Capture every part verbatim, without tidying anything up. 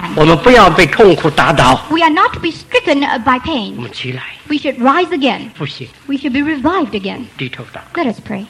我们不要被痛苦打倒。 We are not to be stricken by 我 pain. 们起来， We should rise again. 复兴， We should be revived again. 低头祷告。 Let us pray.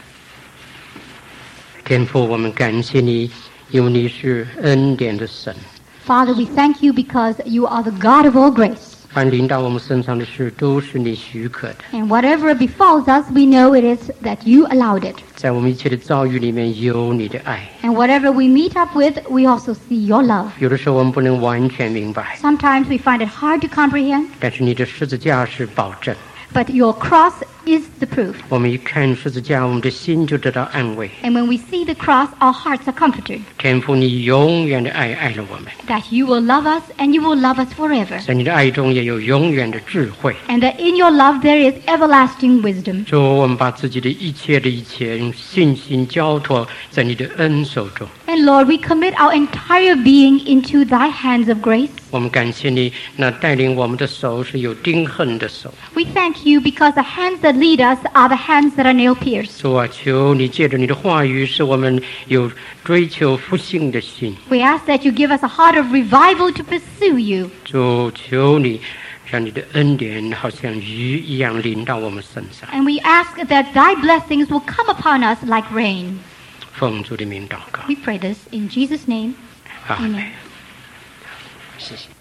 天父，我们感谢你，因为你是恩典的神。 Father, we thank you because you are the God of all grace. 凡临到我们身上的事，都是你许可的。 And whatever befalls us, we know it is that you allowed it. 在我们一切的遭遇里面，有你的爱。 And whatever we meet up with, we also see your love. 有的时候我们不能完全明白， Sometimes we find it hard to comprehend, 但是你的十字架是保证。 but your cross is the proof. 我们一看十字架，我们的心就得到安慰。 And when we see the cross, our hearts are comforted 天父，你永远的爱爱了我们， that you will love us and you will love us forever. 在你的爱中也有永远的智慧。 And that in your love there is everlasting wisdom. 主，我们把自己的一切的一切用信心交托在你的恩手中。 And Lord, we commit our entire being into thy hands of grace. 我们感谢你，那带领我们的手是有钉痕的手。 We thank you because the hands that lead us are the hands that are nail pierced. 主啊，求你借着你的话语，使我们有追求复兴的心。 We ask that you give us a heart of revival to pursue you. 主，求你让你的恩典好像雨一样淋到我们身上。 And we ask that thy blessings will come upon us like rain. 奉主的名祷告， We pray this in Jesus' name. 阿门 Amen.。 谢谢。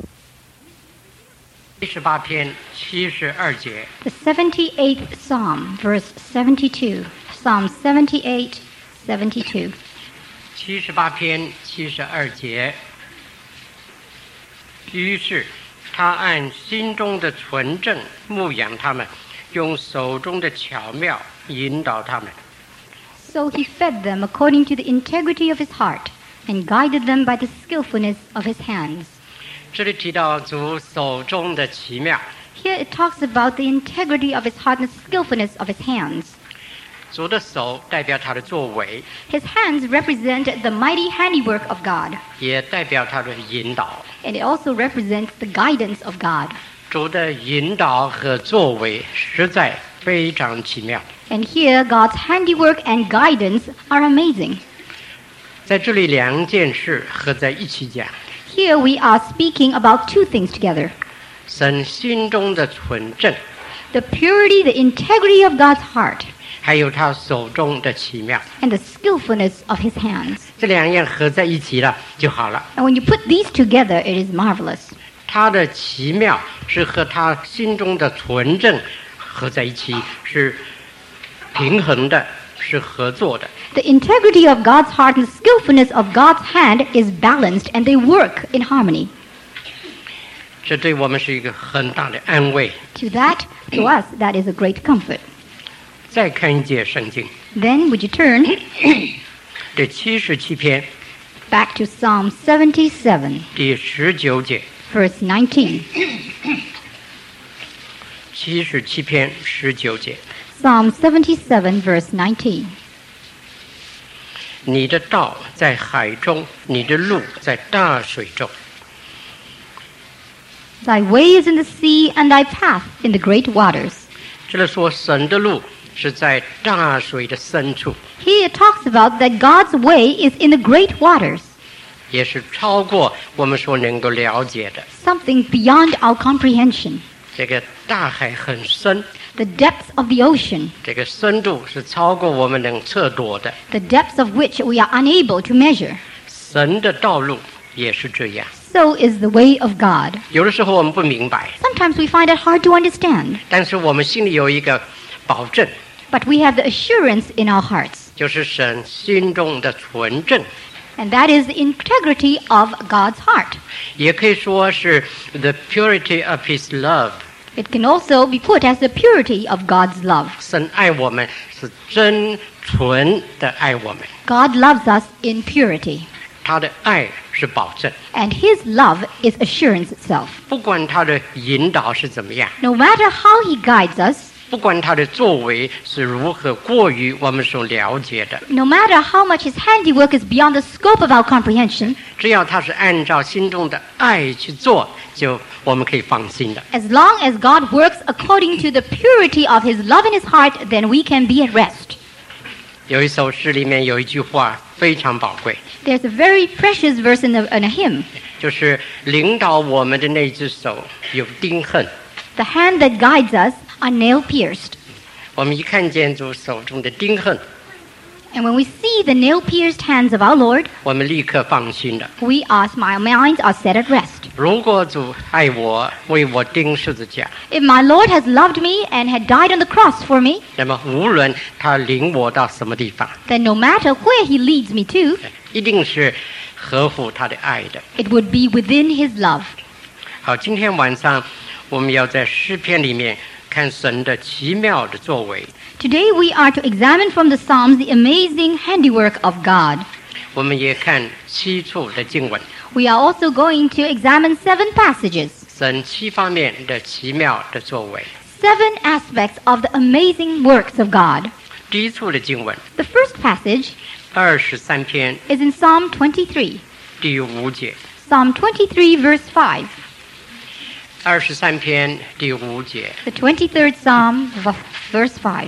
第十八篇七十二节， The seventy-eighth Psalm, verse seventy-two. Psalm seventy-eight, seventy-two. 七十八篇七十二节。于是他按心中的纯正牧养他们，用手中的巧妙引导他们。 So he fed them according to the integrity of his heart, and guided them by the skillfulness of his hands. 这里提到主手中的奇妙， Here it talks about the integrity of his heart and the skillfulness of his hands. 主的手代表他的作为， His hands represent the mighty handiwork of God, 也代表他的引导。 and it also represents the guidance of God. 主的引导和作为实在非常奇妙。 And here God's handiwork and guidance are amazing. 在这里两件事合在一起讲， Here we are speaking about two things together. 神心中的纯正， The purity, the integrity of God's heart, 还有他手中的奇妙， and the skillfulness of his hands. 这两样合在一起了就好了。 And when you put these together, it is marvelous. 他的奇妙是和他心中的纯正合在一起，是平衡的，是合作的。 The integrity of God's heart and the skillfulness of God's hand is balanced, and they work in harmony. 这对我们是一个很大的安慰。 To that, to us, that is a great comfort. 再看一节圣经， Then would you turn 这七十七篇 back to Psalm seventy-seven, 第十九节， verse nineteen. 七十七篇十九节， Psalm seventy-seven, verse nineteen. 你的道在海中，你的路在大水中。 Thy way is in the sea, and thy path in the great waters. 这里说神的路是在大水的深处， Here it talks about that God's way is in the great waters, 也是超过我们所能够了解的。 something beyond our comprehension. 这个大海很深， The depths of the ocean, 这个深度是超过我们能测度的。 the depths of which we are unable to measure. 神的道路也是这样。 So is the way of God. 有的时候我们不明白， Sometimes we find it hard to understand, 但是我们心里有一个保证， but we have the assurance in our hearts, 就是神心中的纯正， and that is the integrity of God's heart. 也可以说是 the purity of His love。 It can also be put as the purity of God's love. 神爱我们是真纯的爱我们， God loves us in purity, 他的爱是保证， and his love is assurance itself. 不管他的引导是怎么样， No matter how he guides us, 不管他的作为是如何过于我们所了解的， no matter how much his handiwork is beyond the scope of our comprehension, 只要他是按照心中的爱去做，就我们可以放心的。 as long as God works according to the purity of his love in his heart, then we can be at rest. 有一首诗里面有一句话非常宝贵， There's a very precious verse in, the, in a hymn. 就是领导我们的那只手有钉痕。 The hand that guides us are nail-pierced. 我们一看见主手中的钉痕， And when we see the nail-pierced hands of our Lord, 我们立刻放心了。 we are, our minds are set at rest. 如果主爱我，为我钉十字架， If my Lord has loved me and had died on the cross for me, 那么无论他领我到什么地方， then no matter where he leads me to, 一定是合乎他的爱的。 it would be within his love. 好，今天晚上我们要在诗篇里面看神的奇妙的作为。 Today we are to examine from the Psalms the amazing handiwork of God. 我们也看七处的经文， We are also going to examine seven passages, 神七方面的奇妙的作为。 seven aspects of the amazing works of God. 第一处的经文， The first passage 二十三篇 is in Psalm twenty-three. 第五节， Psalm twenty-three, verse five. 二十三篇第五节， The twenty-third Psalm, v- verse five.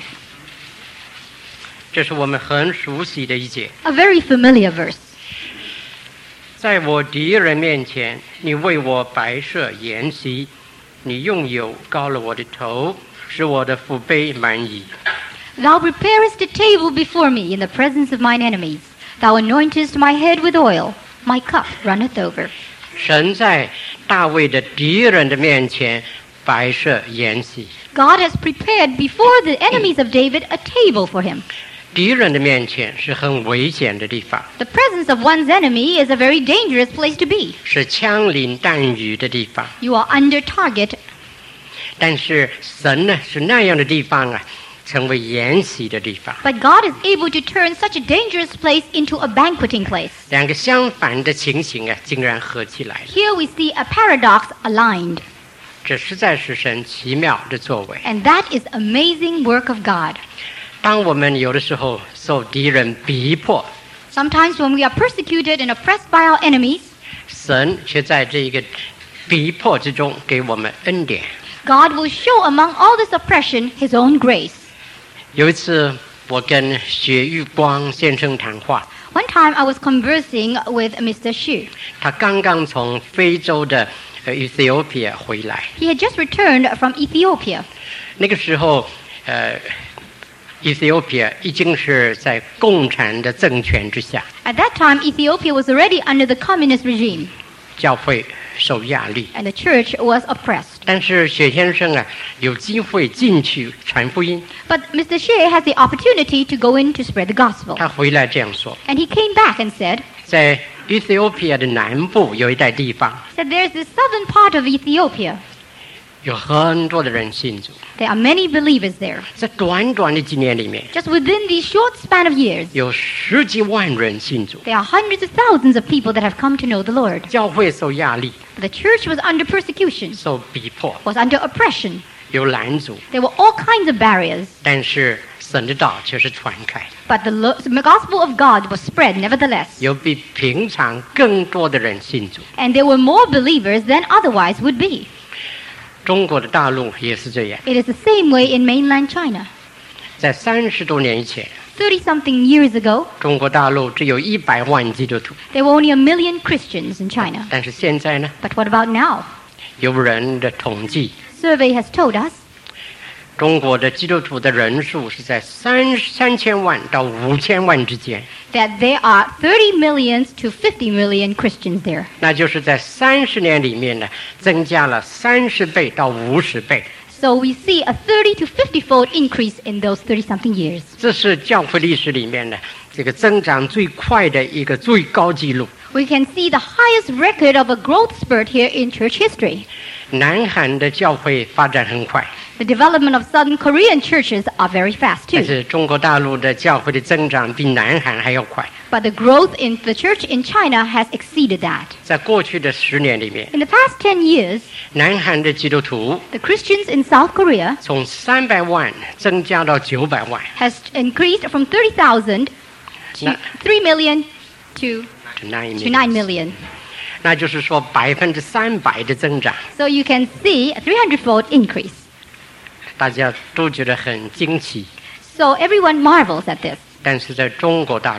这是我们很熟悉的一节。 A very familiar verse. 在我敌人面前，你为我摆设筵席，你用油膏了我的头，使我的福杯满溢。 Thou preparest a table before me in the presence of mine enemies. Thou anointest my head with oil. My cup runneth over. 神在大卫的敌人的面前摆设筵席， God has prepared before the enemies of David a table for him. 敌人的面前是很危险的地方， The presence of one's enemy is a very dangerous place to be. 是枪林弹雨的地方。 You are under target. 但是神呢，是那样的地方啊，成为筵席的地方。 But God is able to turn such a dangerous place into a banqueting place. 两个相反的情形啊，竟然合起来了， Here we see a paradox aligned. 这实在是神奇妙的作为。 And that is amazing work of God. 当我们有的时候受敌人逼迫， Sometimes when we are persecuted and oppressed by our enemies, 神却在这个逼迫之中给我们恩典。 God will show among all this oppression his own grace. 有一次，我跟雪玉光先生谈话， One time I was conversing with Mister Xu. 他刚刚从非洲的呃 Ethiopia 回来， He had just returned from Ethiopia. 那个时候，呃。Ethiopia 已经是在共产的政权之下， At that time, Ethiopia was already under the communist regime, 教会受压力。 and the church was oppressed. 但是雪先生啊，有机会进去传福音。 But Mister Xie has the opportunity to go in to spread the gospel. 他回来这样说， And he came back and said, 在 Ethiopia 的南部有一带地方， that there's this southern part of Ethiopia. 有很多的人信主。 There are many believers there. 在短短的几年里面， Just within the short span of years, 有十几万人信主。 there are hundreds of thousands of people that have come to know the Lord. 教会受压力， The church was under persecution, 受逼迫， was under oppression. 有拦阻， There were all kinds of barriers, 但是神的道却是传开， but the lo- the gospel of God was spread nevertheless. 有比平常更多的人信主。 And there were more believers than otherwise would be. 中国的大陆也是这样， It is the same way in mainland China. 在三十多年以前， thirty-something years ago, 中国大陆只有一百万基督徒， there were only a million Christians in China. 但是现在呢， But what about now? 有人的统计， Survey has told us 中国的基督徒的人数是在三三千万到五千万之间， that there are thirty million to fifty million Christians there. 那就是在三十年里面呢，增加了三十倍到五十倍。 So we see a thirty to fifty fold increase in those thirty-something years. 这是教会历史里面呢这个增长最快的一个最高纪录。 We can see the highest record of a growth spurt here in church history. 南韩的教会发展很快， The development of Southern Korean churches are very fast 但 too. 是中国大陆的教会的增长比南韩还要快。 But the growth in the church in China has exceeded that. 在过去的十年里面， In the past ten years, 南韩的基督徒 the Christians in South Korea 从三百万增加到九百万， has increased from thirty thousand to Na- three million to, to nine to nine million， million. 那就是说百分之三百的增长， So you can see a three hundred fold increase. 大家都觉得很惊奇。 So everyone marvels at this. 但是在中国大陆，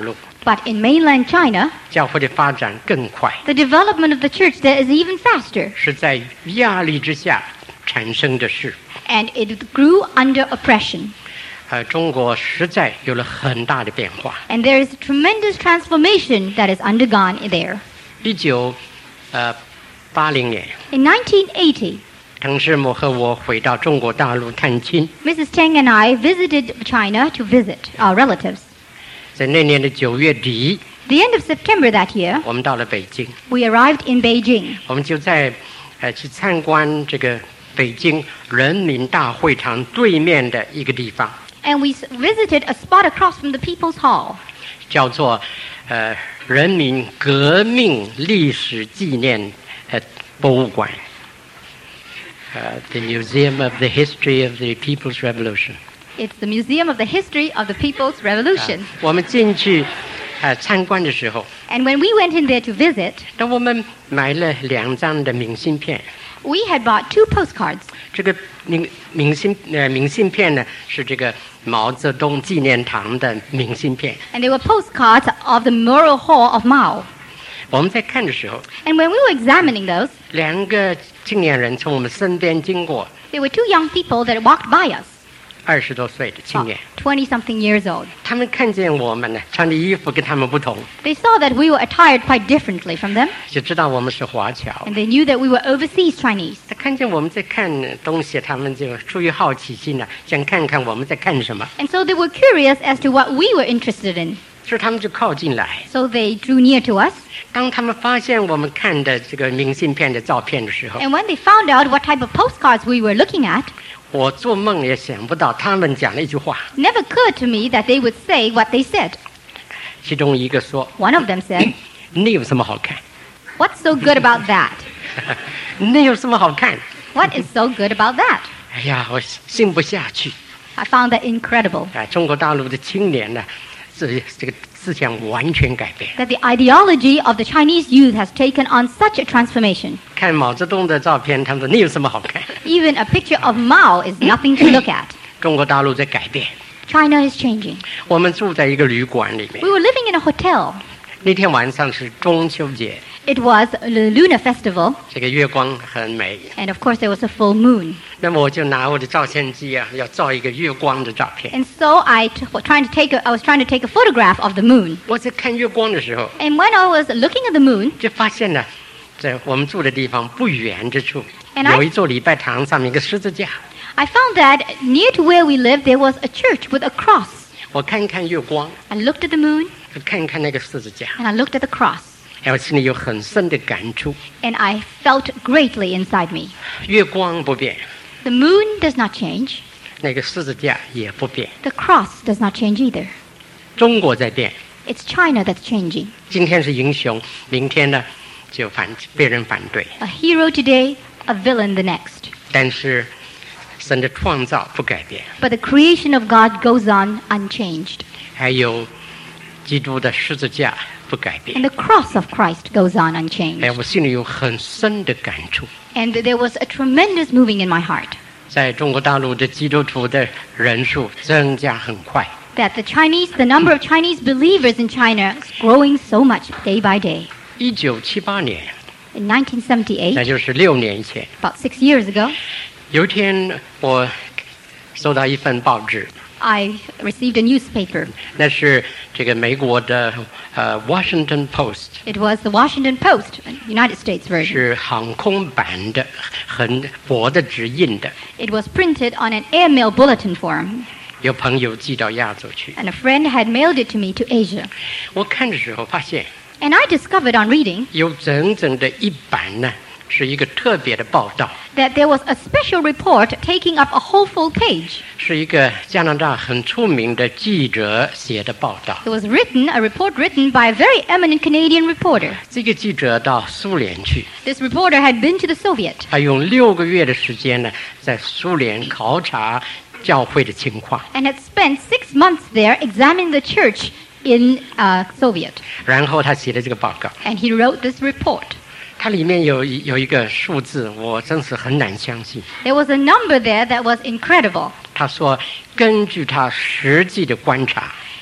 But in mainland China, 教会的发展更快， the development of the church there is even faster, 是在压力之下产生的事。 and it grew under oppression. 呃，中国实在有了很大的变化。 And there is a tremendous transformation that is undergone there. 一九呃八零年， In nineteen eighty, 滕师母和我回到中国大陆探亲， Missus Teng and I visited China to visit our relatives. 在那年的九月底， The end of September that year, 我们到了北京， we arrived in Beijing. 我们就在呃去参观这个北京人民大会堂对面的一个地方， And we s- visited a spot across from the People's Hall. 叫做呃人民革命历史纪念呃博物馆，呃 The Museum of the History of the People's Revolution。 It's the Museum of the History of the People's Revolution. 我们进去呃参观的时候， And when we went in there to visit, 那我们买了两张的明信片。 we had bought two postcards. 这个明明信呃明信片呢是这个毛泽东纪念堂的明信片。 And they were postcards of the Memorial Hall of Mao. 我们在看的时候， And when we were examining those, 两个青年人从我们身边经过， there were two young people that walked by us, 二十多岁的青年。 twenty-something years old. 他们看见我们呢，穿的衣服跟他们不同， They saw that we were attired quite differently from them, 就知道我们是华侨。 and they knew that we were overseas Chinese. 他看见我们在看东西，他们就出于好奇心呢，想看看我们在看什么， And so they were curious as to what we were interested in. 所以他们就靠近来。 So they drew near to us, 当他们发现我们看的这个明信片的照片的时候， and when they found out what type of postcards we were looking at, 我做梦也想不到他们讲了一句话。 it never occurred to me that they would say what they said. 其中一个说 One of them said, ：“ 你有什么好看？ "What's so good about that? 你有什么好看 What is so good about that?" 哎呀，我信不下去 I found that incredible, 啊！中国大陆的青年呢，这这个思想完全改变。 that the ideology of the Chinese youth has taken on such a transformation. 看毛泽东的照片，他们说你有什么好看？ Even a picture of Mao is nothing to look at. 中国大陆在改变。 China is changing. 我们住在一个旅馆里面 We，were living in a hotel. 那天晚上是中秋节， It was the Lunar Festival, 这个月光很美。 and of course there was a full moon. 那么我就拿我的照相机啊，要照一个月光的照片。 And so I t- was trying to take a, I was trying to take a photograph of the moon. 我在看月光的时候， And when I was looking at the moon, 就发现呢，在我们住的地方不远之处， And I- 有一座礼拜堂，上面一个十字架。 I found that near to where we lived there was a church with a cross. 我看看月光， I looked at the moon 看看那个十字架， and I looked at the cross, 哎，我心里有很深的感触。 and I felt greatly inside me. 月光不变， The moon does not change. 那个十字架也不变。 The cross does not change either. 中国在变， It's China that's changing. 今天是英雄，明天呢就反被人反对。 A hero today, a villain the next. 但是神的创造不改变， But the creation of God goes on unchanged. 还有基督的十字架不改变。 And the cross of Christ goes on 哎， unchanged. 我心里有很深的感触。 And there was a tremendous moving in my heart 在中国大陆的基督徒的人数增加很快， that the Chinese, the number of Chinese believers in China is growing so much day by day. 一九七八年， In nineteen 那 seventy-eight, 就是六年前， about six years ago, 有一天我收到一份报纸， I received a newspaper. 那是这个美国的呃《Washington Post》， It was the Washington Post, United States version. 是航空版的，很薄的纸印的。 It was printed on an airmail bulletin form, 有朋友寄到亚洲去， and a friend had mailed it to me to Asia. 我看的时候发现， And I discovered on reading 有整整的一版呢，是一个特别的报道， that there was a special report taking up a whole full page. 是一个加拿大很出名的记者写的报道。 It was written, a report written by a very eminent Canadian reporter. 这个记者到苏联去， This reporter had been to the Soviet. 他用六个月的时间呢，在苏联考察教会的情况， And had spent six months there examining the church in uh, Soviet. 然后他写的这个报告。 And he wrote this report. 它里面有一有一个数字，我真是很难相信。 There was a number there that was incredible. 他说，根据他实际的观察，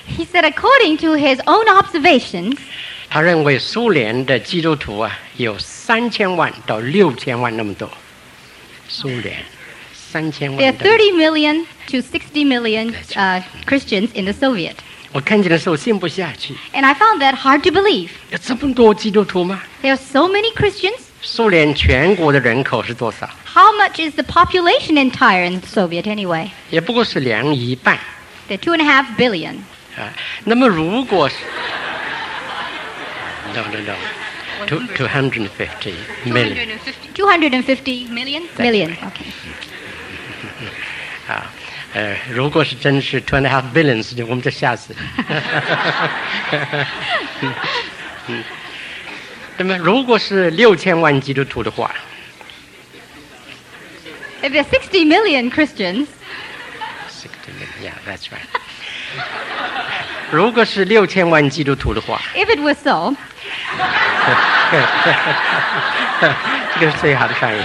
He said, according to his own observations, 他认为苏联的基督徒啊有三千万到六千万那么多。苏联三千 there are 万的。 thirty million to sixty million uh, Christians in the Soviet. 我看见的时候信不下去， And I found that hard to believe. 有这么多基督徒吗？ There are so many Christians. 苏联全国的人口是多少？ How much is the population entire in the Soviet anyway? 也不过是两亿半 There are two and a half billion. 啊。那么如果是 no no no two two hundred fifty million two hundred fifty million? Million, okay. 啊，呃，如果是真是 two and a half billions， 我们就吓死了。嗯，那么如果是六千万基督徒的话 If there are sixty million Christians, ，sixty million, yeah, that's right 。如果是六千万基督徒的话， if it was so, 这个是最好的翻译。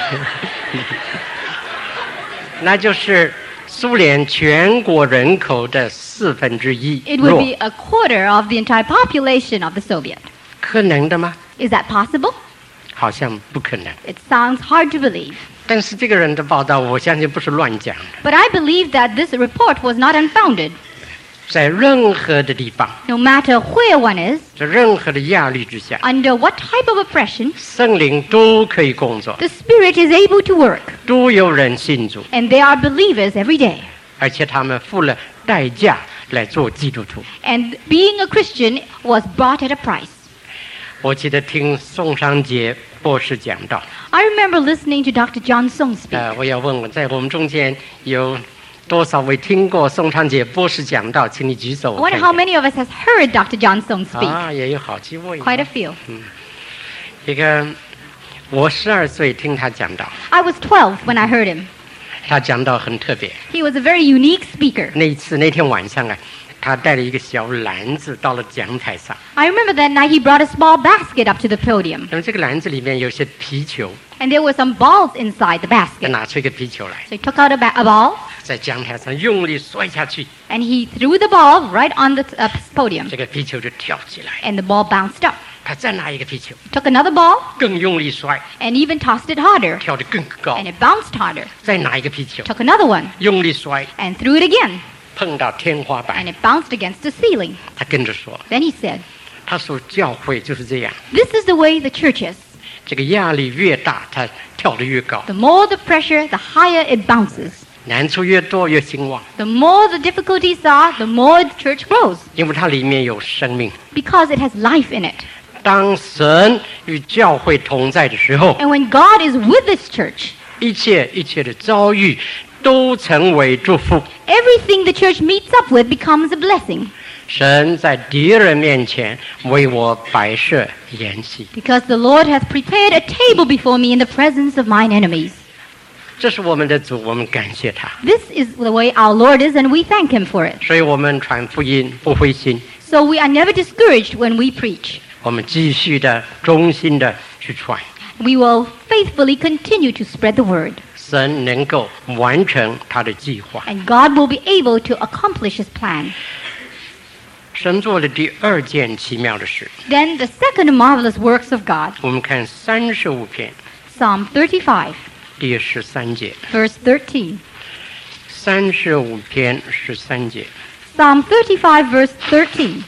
那就是苏联全国人口的四分之一。 it would be a quarter of the entire population of the Soviet. 可能的吗？ Is that possible? 好像不可能。 It sounds hard to believe. 但是这个人的报道，我相信不是乱讲的。 But I believe that this report was not unfounded. 在任何的地方， No matter where one is, 在任何的压力之下， under what type of oppression, 圣灵都可以工作， the Spirit is able to work. 都有人信主， And there are believers every day. 而且他们付了代价来做基督徒。 And being a Christian was bought at a price. 我记得听宋尚杰博士讲道， I remember listening to Doctor John Song speak. 呃，我要问问，在我们中间有多少位听过宋尚杰博士讲道？请你举手。 I 我 wonder 看 how 看 many of us has heard Doctor John Song speak. 啊，也有好几位。 Quite a few. 一个，我十二岁听他讲道， I was twelve when I heard him. 他讲道很特别。 He was a very unique speaker. 那一次那天晚上啊，他带了一个小篮子到了讲台上， I remember that night he brought a small basket up to the podium. 那么这个篮子里面有些皮球， And there were some balls inside the 他 basket. 拿出一个皮球来， So he took out a, ba- a ball 在讲台上用力摔下去， and he threw the ball right on the uh, podium. 这个皮球就跳起来。 And the ball bounced up. 他再拿一个皮球， Took another ball 更用力摔， and even tossed it harder. 跳得更高 And。it bounced harder. 再拿一个皮球， Took another one 用力摔， and threw it again. 碰到天花板 And。it bounced against the ceiling. 他跟着说， Then he said, 他说教会就是这样， this is the way the church is. 这个压力越大，他跳得越高， The more the pressure, the higher it bounces. 难处越多越兴旺， The more the difficulties are, the more the church grows. 因为它里面有生命。 Because it has life in it. 当神与教会同在的时候， And when God is with this church, 一切一切的遭遇都成为祝福。 everything the church meets up with becomes a blessing. 神在敌人面前为我摆设筵席， Because the Lord hath prepared a table before me in the presence of mine enemies. 这是我们的主，我们感谢他。 This is the way our Lord is, and we thank Him for it. 所以我们传福音不灰心， So we are never discouraged when we preach. 我们继续的忠心的去传， We will faithfully continue to spread the word. 神能够完成他的计划。 And God will be able to accomplish His plan. 神做了第二件奇妙的事， Then the second marvelous works of God, 我们看三十五篇 Psalm thirty-five, 第十三节， verse thirteen. 三十五篇十三节。 Psalm thirty-five, verse thirteen.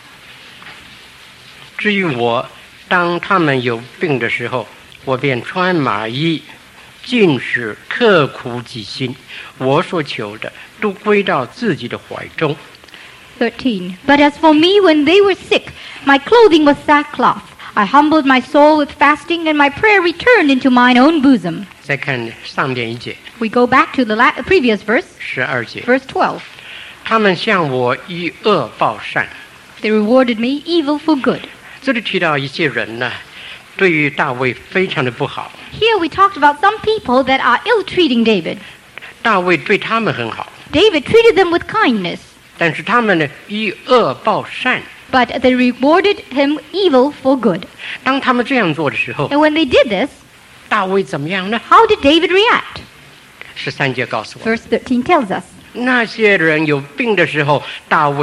至于我，当他们有病的时候，我便穿麻衣，尽是刻苦己心。我所求的都归到自己的怀中。 thirteen. But as for me, when they were sick, my clothing was sackcloth. I humbled my soul with fasting, and my prayer returned into mine own bosom. 再看上面一节， We go back to the la- previous verse, 十二节， verse twelve. 他们向我以恶报善。 They rewarded me evil for good. 这里提到一些人呢，对于大卫非常的不好。 Here we talked about some people that are ill-treating David. 大卫对他们很好， David treated them with kindness, 但是他们呢以恶报善。 but they rewarded him evil for good. 当他们这样做的时候， And when they did this, 大卫怎么样呢？ how did David react? 十三节告诉我， Verse thirteen tells us. 那些人有病的时候，大卫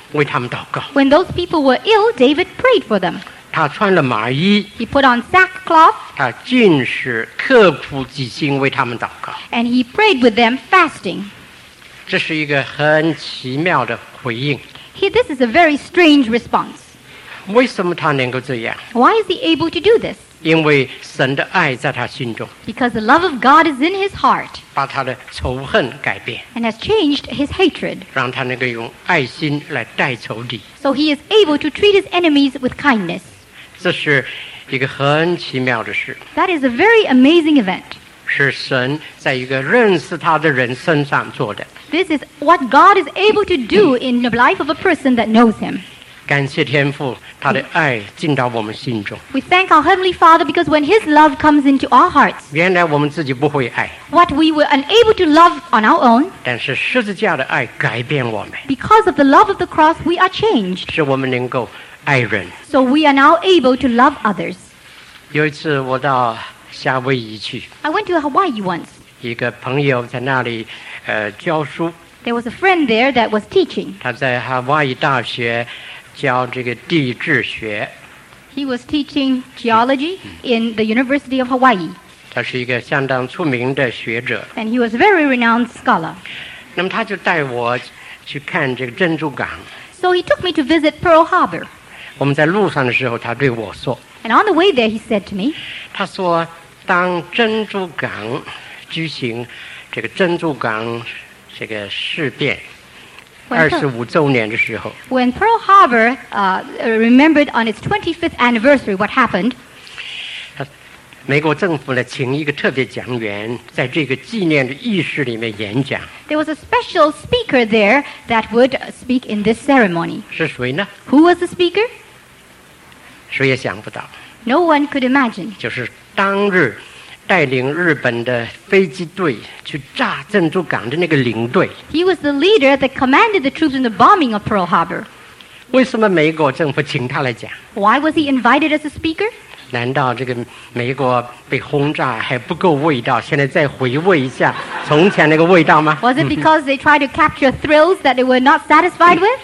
为他们祷告。 When those people were ill, David prayed for them. 他穿了麻衣， He put on sackcloth 他禁食，刻苦己心为他们祷告。 and he prayed with them fasting. 这是一个很奇妙的回应。 He, this is a very strange response. 为什么他能够这样？ Why is he able to do this? 因为神的爱在他心中， Because the love of God is in his heart 把他的仇恨改变， and has changed his hatred. 让他能够用爱心来待仇敌。 So he is able to treat his enemies with kindness. 这是一个很奇妙的事， That is a very amazing event. 是神在一个认识他的人身上做的。 This is what God is able to do in the life of a person that knows him. 感谢天父，他的爱进到我们心中。 We thank our Heavenly Father because when his love comes into our hearts, 原来我们自己不会爱， what we were unable to love on our own, 但是十字架的爱改变我们， because of the love of the cross, we are changed. 使我们能够爱人。 So we are now able to love others. 有一次我到夏威夷去， I went to Hawaii once. 一个朋友在那里呃教书， There was a friend there that was teaching. 他在夏威夷大学教这个地质学， He was teaching geology in the University of Hawaii, 他是一个相当出名的学者。 and he was a very renowned scholar. 那么他就带我去看这个珍珠港。 So he took me to visit Pearl Harbor. 我们在路上的时候，他对我说 And on the way there, he said to me,：“ 他说，当珍珠港举行这个珍珠港这个事变 When 二 Pearl- 十五周年的时候， when Pearl Harbor uh, remembered on its twenty-fifth anniversary what happened, 美国政府呢请一个特别讲员在这个纪念的仪式里面演讲， there was a special speaker there that would uh, speak in this ceremony. 是谁呢？ Who was the speaker? 谁也想不到， No one could imagine. 就是当日带领日本的飞机队去炸珍珠港的那个领队。 He was the leader that commanded the troops in the bombing of Pearl Harbor. 为什么美国政府请他来讲？ Why was he invited as a speaker? 难道这个美国被轰炸还不够味道？现在再回味一下从前那个味道吗？ Was it because they tried to capture thrills that they were not satisfied with?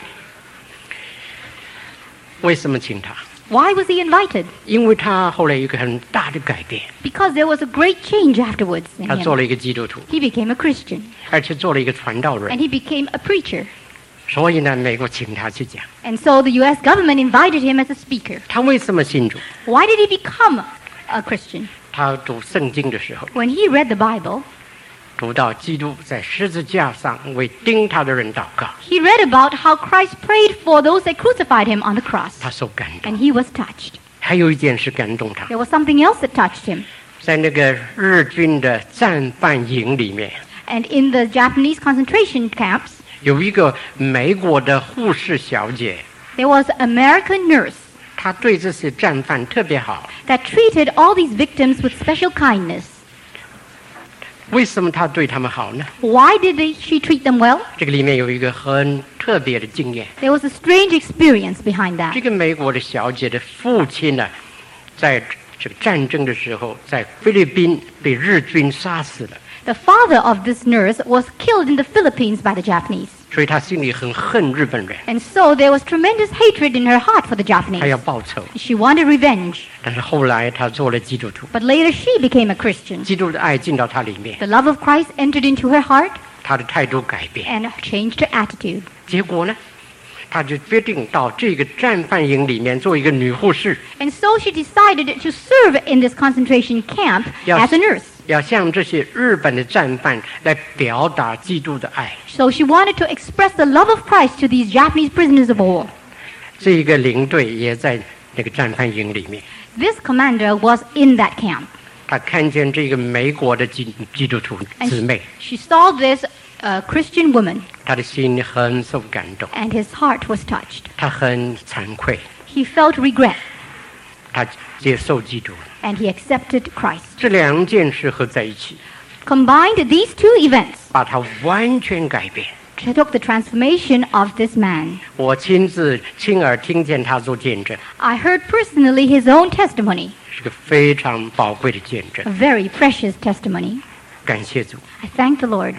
为什么请他？ Why was he invited? 因为他后来有一个很大的改变， Because there was a great change afterwards in 他做 him. 了一个基督徒， He became a Christian, 而且做了一个传道人 and。he became a preacher. 所以呢，美国请他去讲。 And so the U S government invited him as a speaker. 他为什么信主？ Why did he become a Christian? 他读圣经的时候， When he read the Bible, 读到基督在十字架上为钉他的人祷告， he read about how Christ prayed for those that crucified him on the cross, 他受感动。 and he was touched. 还有一件事感动他， There was something else that touched him. 在那个日军的战犯营里面， And in the Japanese concentration camps, 有一个美国的护士小姐， there was an American nurse 她对这些战犯特别好。 that treated all these victims with special kindness. 为什么她对他们好呢？ Why did they, she treat them well? 这个里面有一个很特别的经验。 There was a strange experience behind that. 这个美国的小姐的父亲呢，在这个战争的时候，在菲律宾被日军杀死了， The father of this nurse was killed in the Philippines by the Japanese. 所以她心里很恨日本人， And so there was tremendous hatred in her heart for the 她 Japanese. 要报仇。 She wanted revenge. 但是后来她做了基督徒， But later she became a Christian. 基督的爱进到她里面， The love of Christ entered into her heart 她的态度改变。 and changed her attitude. 结果呢，她就决定到这个战犯营里面做一个女护士， And so she decided to serve in this concentration camp Yes. as a nurse. 要向这些日本的战犯来表达基督的爱。 So she wanted to express the love of Christ to these Japanese prisoners of war. 这一个领队也在那个战犯营里面， This commander was in that camp. 他看见这个美国的基基督徒 And 姊妹， she saw this uh, Christian woman, 他的心很受感动， and his heart was touched. 他很惭愧， He felt regret, 他接受基督。 and he accepted Christ. 这两件事合在一起， Combined these two events 把他完全改变。 took the transformation of this man. 我亲自亲耳听见他做见证， I heard personally his own testimony, 是个非常宝贵的见证 a。very precious testimony. 感谢主， I thank the Lord.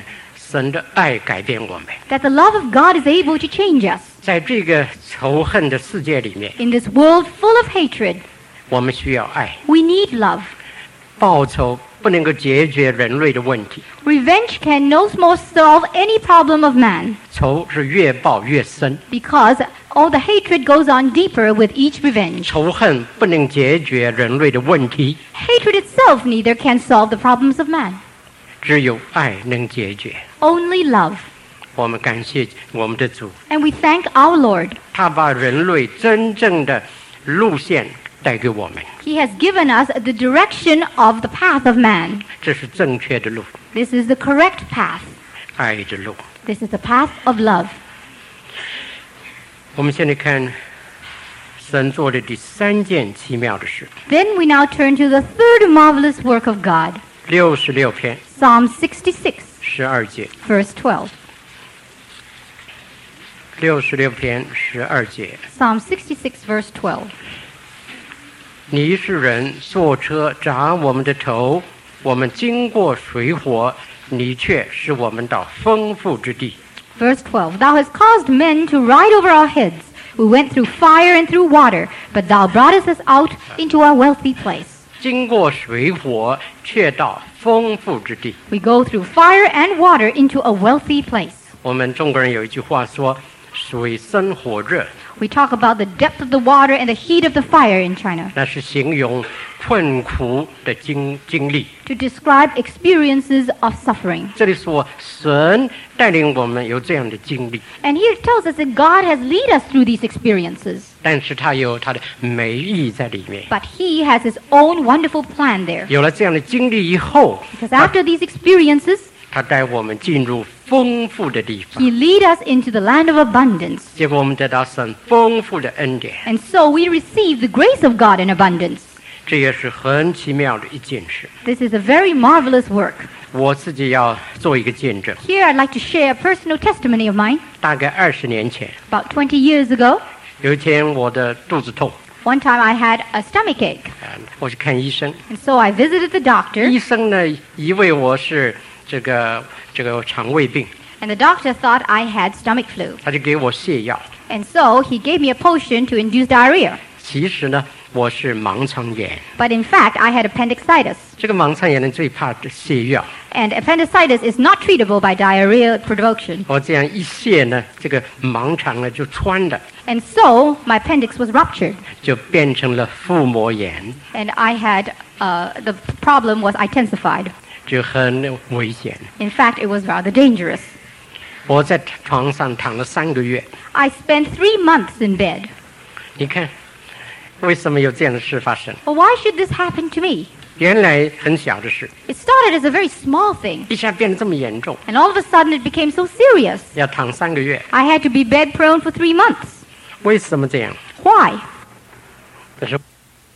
神的爱改变我们。 that the love of God is able to change us. 在这个仇恨的世界里面， In this world full of hatred, 我们需要爱。 we need love. 报仇不能够解决人类的问题， Revenge can no more solve any problem of man, 仇是越报越深。 because all the hatred goes on deeper with each revenge. 仇恨不能解决人类的问题， Hatred itself neither can solve the problems of man. 只有爱能解决。 Only love. 我们感谢我们的主， And we thank our Lord. 他把人类真正的路线带给我们， He has given us the direction of the path of man. 这是正确的路， This is the correct path. 爱的路。 This is the path of love. 我们现在看神做的第三件奇妙的事， Then we now turn to the third marvelous work of God. 六十六篇 Psalm sixty-six, 十二节， verse twelve. 六十六篇十二节。 Psalm sixty-six, verse twelve. 你是人坐车砸我们的头，我们经过水火，你却使我们到丰富之地。 Verse twelve. Thou hast caused men to ride over our heads. We went through fire and through water, but thou broughtest us out into a wealthy place. 经过水火，却到丰富之地。 We go through fire and water into a wealthy place. 我们中国人有一句话说：“水深火热。” We talk about the depth of the water and the heat of the fire in China 那是形容困苦的经经历。 to describe experiences of suffering. 这里说神带领我们有这样的经历， And here it tells us that God has led us through these experiences, 但是他有他的美意在里面。 but He has His own wonderful plan there. 有了这样的经历以后， Because after these experiences, 他带我们进入丰富的地方， He lead us into the land of abundance. 结果我们得到神丰富的恩典， And so we receive the grace of God in abundance. 这也是很奇妙的一件事。 This is a very marvelous work. 我自己要做一个见证。 Here I'd like to share a personal testimony of mine. 大概二十年前， About twenty years ago, 有一天我的肚子痛， one time I had a stomach ache. 啊，我去看医生。 And so I visited the doctor, 医生呢，以为我是这个这个肠胃病， and the doctor thought I had stomach flu. 他就给我泻药。 And so he gave me a potion to induce diarrhea. 其实呢，我是盲肠炎。 But in fact, I had appendicitis. 这个盲肠炎呢，最怕的泻药。 And appendicitis is not treatable by diarrhea production. 我这样一泻呢，这个盲肠呢就穿了， And so my appendix was ruptured. 就变成了腹膜炎， And I had, uh, the problem was intensified. 就很危险。 In fact, it was rather dangerous. 我在床上躺了三个月。 I spent three months in bed. 你看，为什么有这样的事发生？ Well, why should this happen to me? 原来很小的事， It started as a very small thing, 一下变得这么严重， and all of a sudden it became so serious. 要躺三个月。 I had to be bed prone for three months. 为什么这样？ Why? 这是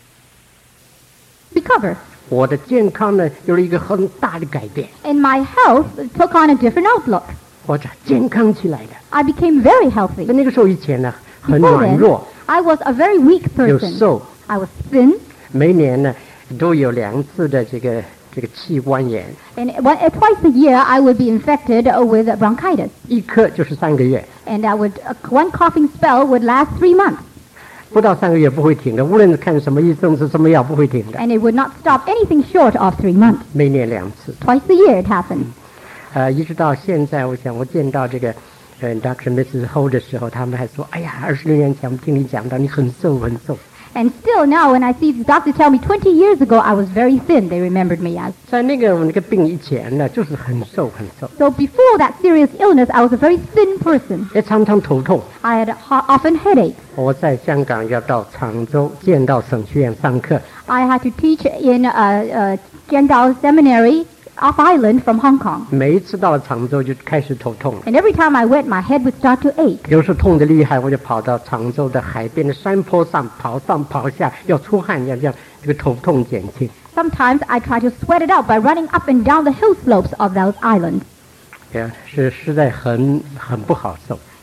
Recover. 我的健康呢有了一个很大的改变， And my health took on a different outlook. 我健康起来了。 I became very 在 healthy. 那个时候以前呢，很 Before 软 then, 弱， I was a very weak 又 person. 瘦， I was thin, 每年呢都有两次的这个这个气管炎， and one, uh, twice a year I would be infected uh, with bronchitis. 一咳就是三个月， And I would, uh, one coughing spell would last three months. 不到三个月不会停的，无论看什么医生吃什么药不会停的， And it would not stop anything short of three months. 每年两次。 Twice a year it happened. 呃，一直到现在，我想我见到这个呃 Doctor Missus Ho 的时候，他们还说：“哎呀，二十六年前我们听你讲到你很瘦很瘦。” And still now when I see the doctor tell me twenty years ago I was very thin, they remembered me as. 在那个我那个病以前呢，就是很瘦很瘦， So before that serious illness, I was a very thin person. 也常常头痛。 I had ho- often headaches. 我在香港要到常州剑道省学院上课， I had to teach in uh, uh, Jiandao Seminary off island from Hong Kong. 每一次到了常州就开始头痛了。 And every time I went, my head would start to ache. 有时候痛得厉害，我就跑到常州的海边的山坡上跑上跑下，要出汗，要让这个头痛减轻。 Sometimes I try to sweat it out by running up and down the hill slopes of those islands. 呀，是实在很很不好受。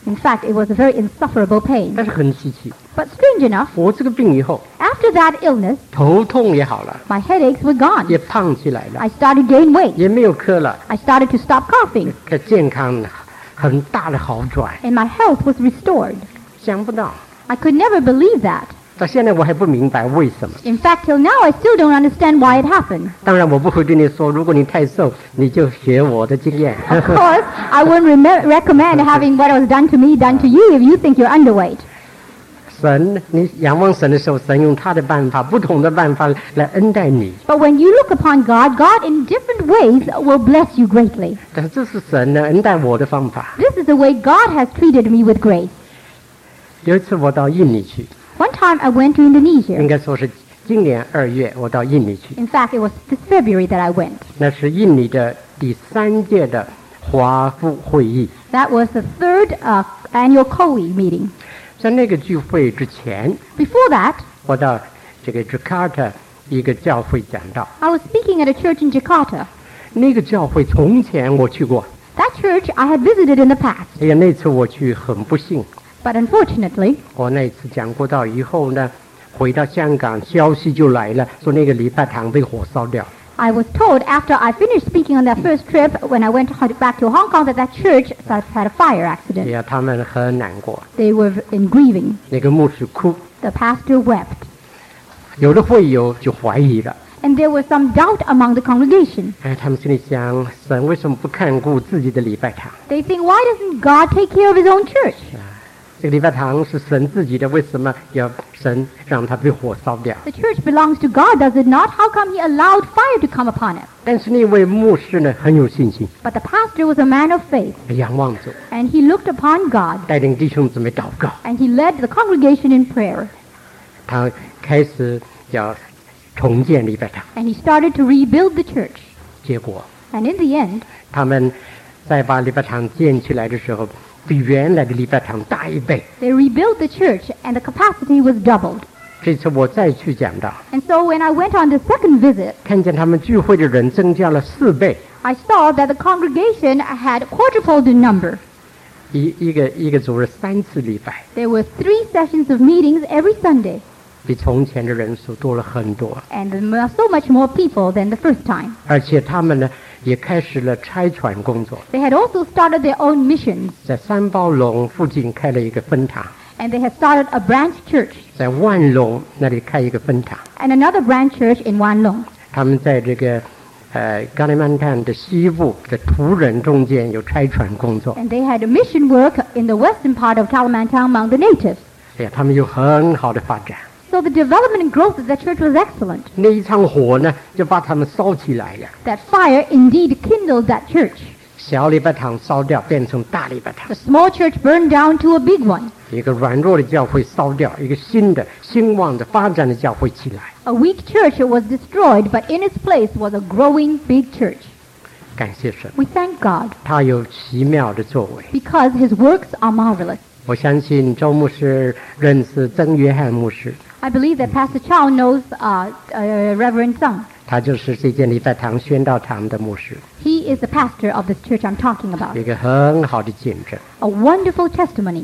In fact, it was a very insufferable pain. 但是很稀奇， But strange enough, 我这个病以后， after that illness, 头痛也好了， my headaches were gone. 也胖起来了， I started gain weight. 也没有咳了， I started to stop coughing, 这健康很大的好转。 and my health was restored. 想不到， I could never believe that. 到现在我还不明白为什么。 In fact, till now, I still don't understand why it happened. 当然，我不会对你说，如果你太瘦，你就学我的经验。 Of course, I wouldn't re- recommend having what was done to me done to you if you think you're underweight. 神，你仰望神的时候，神用他的办法，不同的办法来恩待你。 But when you look upon God, God in different ways will bless you greatly. 但是这是神呢恩待我的方法。 This is the way God has treated me with grace. 有一次我到印尼去， One time I went to 应 Indonesia. 该说是今年二月，我到印尼去。 In fact, it was this February that I went. 那是印尼的第三届的华府会议。 That was the third uh, annual C O E meeting. 在那个聚会之前， Before that, 我到这个 Jakarta 一个教会讲道。 I was speaking at a church in Jakarta. 那个教会从前我去过， That church I had visited in the past. 哎呀，那次我去很不幸。 But unfortunately, 我那次讲过道以后呢，回到香港，消息就来了，说那个礼拜堂被火烧掉。 I was told after I finished speaking on that first trip, when I went back to Hong Kong, that that church had a fire 哎 accident. 呀，他们很难过， They were in grieving. 那个牧师哭， The pastor wept. 有的会友就怀疑了。 And there was some doubt among the congregation. 哎，他们心里想，神为什么不看顾自己的礼拜堂？ They think, why doesn't God take care of his own church? 这个礼拜堂是神自己的，为什么要神让它被火烧掉？ The church belongs to God, does it not? How come he allowed fire to come upon it? 但是那位牧师呢，很有信心， But the pastor was a man of faith, 仰望主， and he looked upon God, 带领弟兄姊妹祷告。 and he led the congregation in prayer. 他开始要重建礼拜堂， And he started to rebuild the church. 结果 And in the end, 他们在把礼拜堂建起来的时候，比原来的礼拜堂大一倍。 they rebuilt the church, and the capacity was doubled. 这次我再去讲道， And so when I went on the second visit, 看见他们聚会的人增加了四倍， I saw that the congregation had quadrupled in number. 一一个一个组了三次礼拜， There were three sessions of meetings every Sunday, 比从前的人数多了很多。 and there were so much more people than the first time. 而且他们呢也开始了差传工作， They had also started their own missions, 在三包龙附近开了一个分堂， and they had started a branch church 在万隆那里开一个分堂。 and another branch church in Wan Long. 他们在这个呃加利曼丹的西部的土人中间有差传工作。 And they had mission work in the western part of Kalimantan among the natives. 哎呀，他们有很好的发展。 So the development and growth of the church was excellent. 那一场火呢，就把他们烧起来了。 That fire indeed kindled that church. 小礼拜堂烧掉，变成大礼拜堂 The；small church burned down to a big one. 一个软弱的教会烧掉，一个新的兴旺的发展的教会起来。 A weak church was destroyed, but in its place was a growing big church. 感谢神， We thank God 他有奇妙的作为。 because his works are marvelous. 我相信周牧师认识曾约翰牧师， I believe that Pastor Chow knows uh, uh, Reverend Zhang. 他就是这间礼拜堂宣道堂的牧师， He is the pastor of this church I'm talking about. 一个很好的见证。 A wonderful testimony.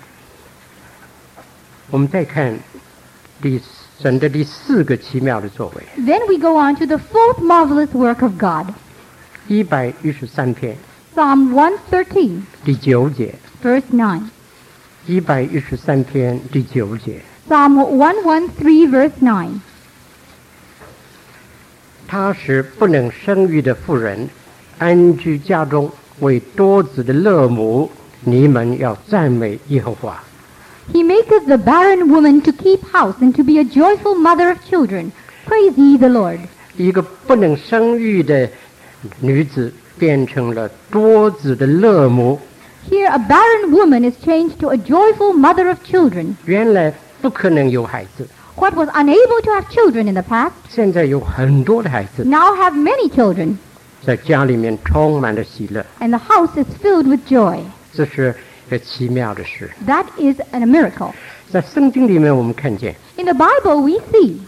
我们再看第神的第四个奇妙的作为， Then we go on to the fourth marvelous work of God. 一百一十三篇 Psalm one thirteen, 第九节， verse nine. 一百一十三篇第九节， Psalm one thirteen, verse nine. 他使不能生育的妇人安居家中，为多子的乐母，你们要赞美耶和华。 He maketh the barren woman to keep house and to be a joyful mother of children. Praise ye the Lord. 一个不能生育的女子变成了多子的乐母， Here a barren woman is changed to a joyful mother of children. 原来不可能有孩子， What was unable to have children in the past 现在有很多的孩子， now have many children, 在家里面充满了喜乐， and the house is filled with joy. 这是一个奇妙的事。 That is a miracle. 在圣经里面，我们看见 In the Bible we see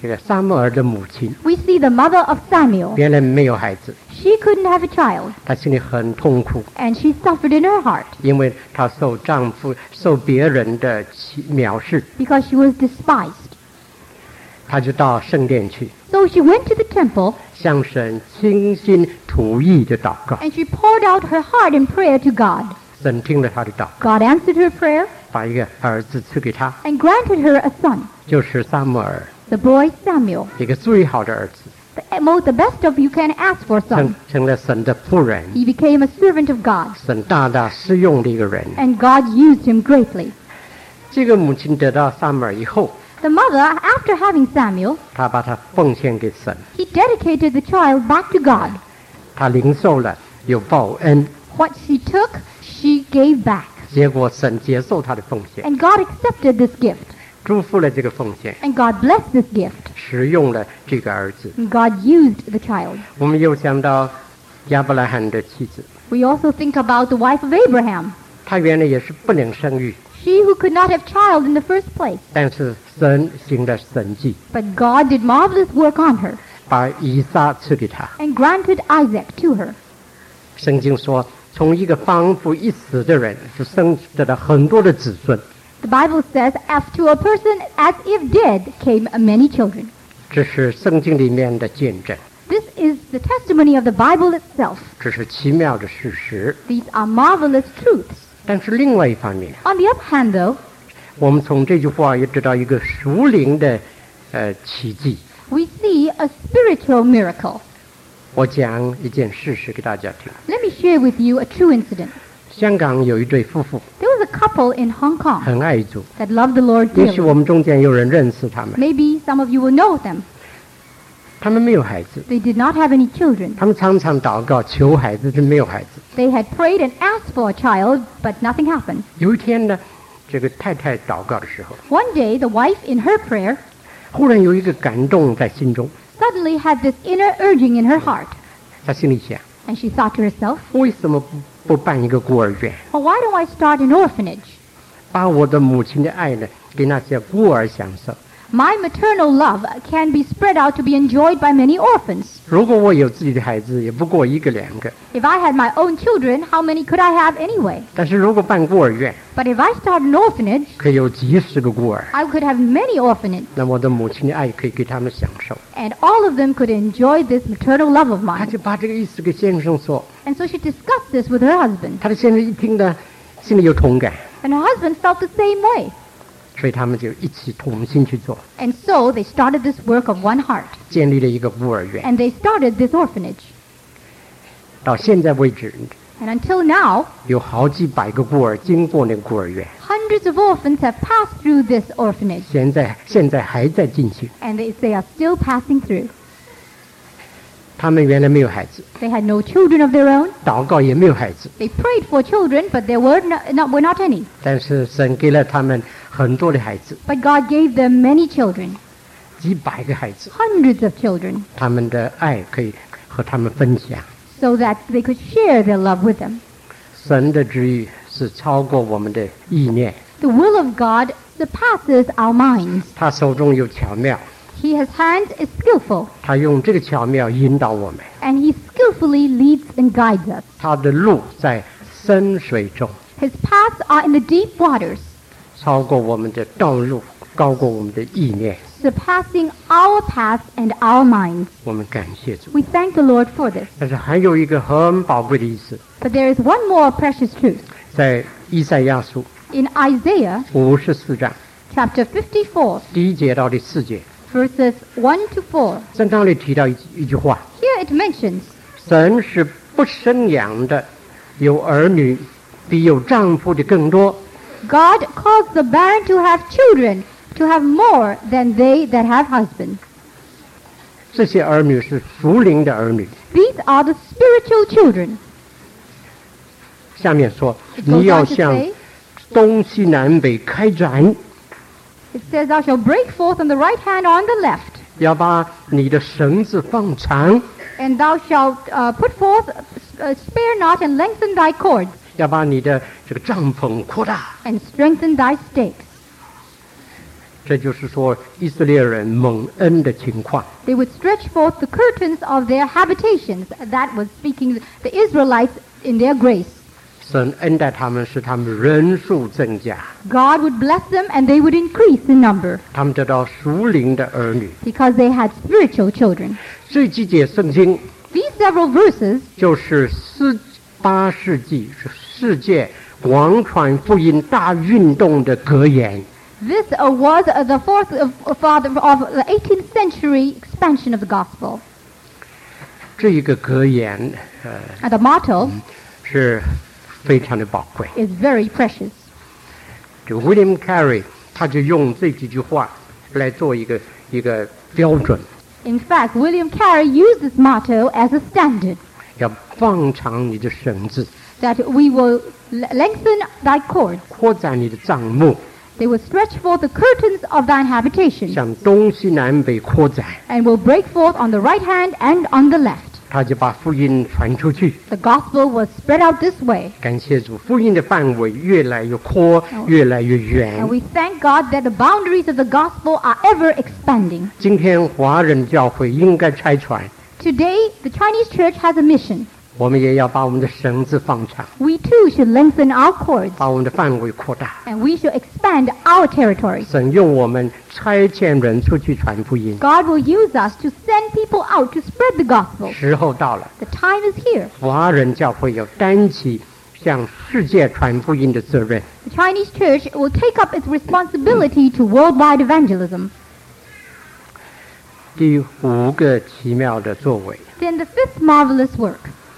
这个撒母耳的母亲 we see the mother of Samuel. 原来没有孩子， She couldn't have a child, 她心里很痛苦， and she suffered in her heart 因为她受丈夫、受别人的欺藐视， because she was despised. 她就到圣殿去， So she went to the temple 向神倾心吐意的祷告。 and she poured out her heart in prayer to God. 神听了她的祷告， God answered her prayer 把一个儿子赐给她， and granted her a son, 就是撒母耳， the boy Samuel. 一个最好的儿子， The, most, the best of you can ask for a 成 son. 成了神的仆人， He became a servant of God, 神大大施用的一个人。 and God used him greatly. 这个母亲得到撒母耳以后， The mother, after having Samuel, 她把他奉献给神， he dedicated the child back to God. 她领受了有报恩， What she took, she gave back. 结果神接受她的奉献， And God accepted this gift. 祝福了这个奉献， And God blessed this gift. 使用了这个儿子。 And God used the child. 我们又想到亚伯拉罕的妻子， We also think about the wife of Abraham. 她原来也是不能生育， She who could not have child in the first place. 但是神行了神迹， But God did marvelous work on her 把以撒赐给她。 and granted Isaac to her. 圣经说，从一个仿佛一死的人，是生得了很多的子孙。 The Bible says, as to a person as if dead came many children. 这是圣经里面的见证， This is the testimony of the Bible itself. 这是奇妙的事实。 These are marvelous truths. 但是另外一方面， On the other hand, though, 我们从这句话也知道一个属灵的呃奇迹。 we see a spiritual miracle. 我讲一件事实给大家听。 Let me share with you a true incident. 香港有一对夫妇 There was a couple in Hong Kong 很爱主， that loved the Lord 也许 dearly. 我们中间有人认识他们。 Maybe some of you will know them. 他们没有孩子， They did not have any children. 他们常常祷告求孩子，是没有孩子。 They had prayed and asked for a child, but nothing happened. 有一天呢，这个太太祷告的时候， One day, the wife, in her prayer, 忽然有一个感动在心中， suddenly had this inner urging in her heart. 她心里想： And she thought to herself, 为什么不不办一个孤儿院， well, why don't I start an orphanage? 把我的母亲的爱呢，给那些孤儿享受？ My maternal love can be spread out to be enjoyed by many orphans. 如果我有自己的孩子，也不过一个两个； If I had my own children, how many could I have anyway? 但是如果办孤儿院， But if I start an orphanage, 可以有几十个孤儿， I could have many orphanages, 那我的母亲的爱可以给他们享受。 and all of them could enjoy this maternal love of 她 mine. 就把这个意思给先生说， And so she discussed this with her husband, 她的先生一听呢，心里有同感， and her husband felt the same way. 所以他们就一起同心去做， And so they started this work of one heart, 建立了一个孤儿院。 and they started this orphanage. 到现在为止， And until now, 有好几百个孤儿经过那个孤儿院， hundreds of orphans have passed through this orphanage, 现在现在还在进行。 and they, they are still passing through. 他们原来没有孩子， They had no children of their own. 祷告也没有孩子， They prayed for children, but there were not, not, were not any. 但是神给了他们很多的孩子， But God gave them many children, 几百个孩子， hundreds of children, 他们的爱可以和他们分享。 so that they could share their love with them. 神的旨意是超过我们的意念， The will of God surpasses our minds. 他手中有巧妙， He has hands is skillful, 他用这个巧妙引导我们。 and He skillfully leads and guides us. 他的路在深水中， His paths are in the deep waters, 超过我们的道路，高过我们的意念。 surpassing our paths and our minds. 我们感谢主。 We thank the Lord for this. 但是还有一个很宝贵的意思， But there is one more precious truth. 在以赛亚书 In Isaiah 五十四章 chapter fifty-four, 第一节到第四节， verses one to four, 圣经里提到一一句话： here it mentions, 神是不生养的，有儿女比有丈夫的更多。 God calls the barren to have children, to have more than they that have husbands. 这些儿女是属灵的儿女。 These are the spiritual children. 下面说， It goes 你要 on to 向 say, 东西南北开展， it says, thou shalt break forth on the right hand or on the left, 要把你的绳子放长， and thou shalt uh, put forth, uh, spare not, and lengthen thy cords, 要把你的这个帐篷扩大。 and strengthen thy stakes. 这就是说以色列人蒙恩的情况。 They would stretch forth the curtains of their habitations. That was speaking the Israelites in their grace. 神恩待他们，使他们人数增加， God would bless them and they would increase in number 他们得到属灵的儿女。 because they had spiritual children. 这几节圣经 These several verses 就是十八世纪世界广传福音大运动的格言。 This uh, was uh, the fourth of, of, of, of the eighteenth century expansion of the gospel. 这一个格言，呃， And the motto 是非常的宝贵。 is very precious. 就 William Carey 他就用这几句话来做一个一个标准， In fact, William Carey used this motto as a standard, 要放长你的绳子， that we will l- lengthen thy cords. 扩展你的帐幕， They will stretch forth the curtains of thine habitation 向东西南北扩展。 and will break forth on the right hand and on the left. 他就把福音传出去。 The gospel was spread out this way. 感谢主，福音的范围越来越扩，越来越远 And。we thank God that the boundaries of the gospel are ever expanding. 今天华人教会应该拆船， Today, the Chinese church has a mission. 我们也要把我们的绳子放长， We too should lengthen our cords 把我们的范围扩大。 and we should expand our territories. 神用我们差遣人出去传福音， God will use us to send people out to spread the gospel. 时候到了， The time is here. 华人教会要担起向世界传福音的责任。 The Chinese church will take up its responsibility to worldwide evangelism. 第五个奇妙的作为， Then the fifth marvelous work.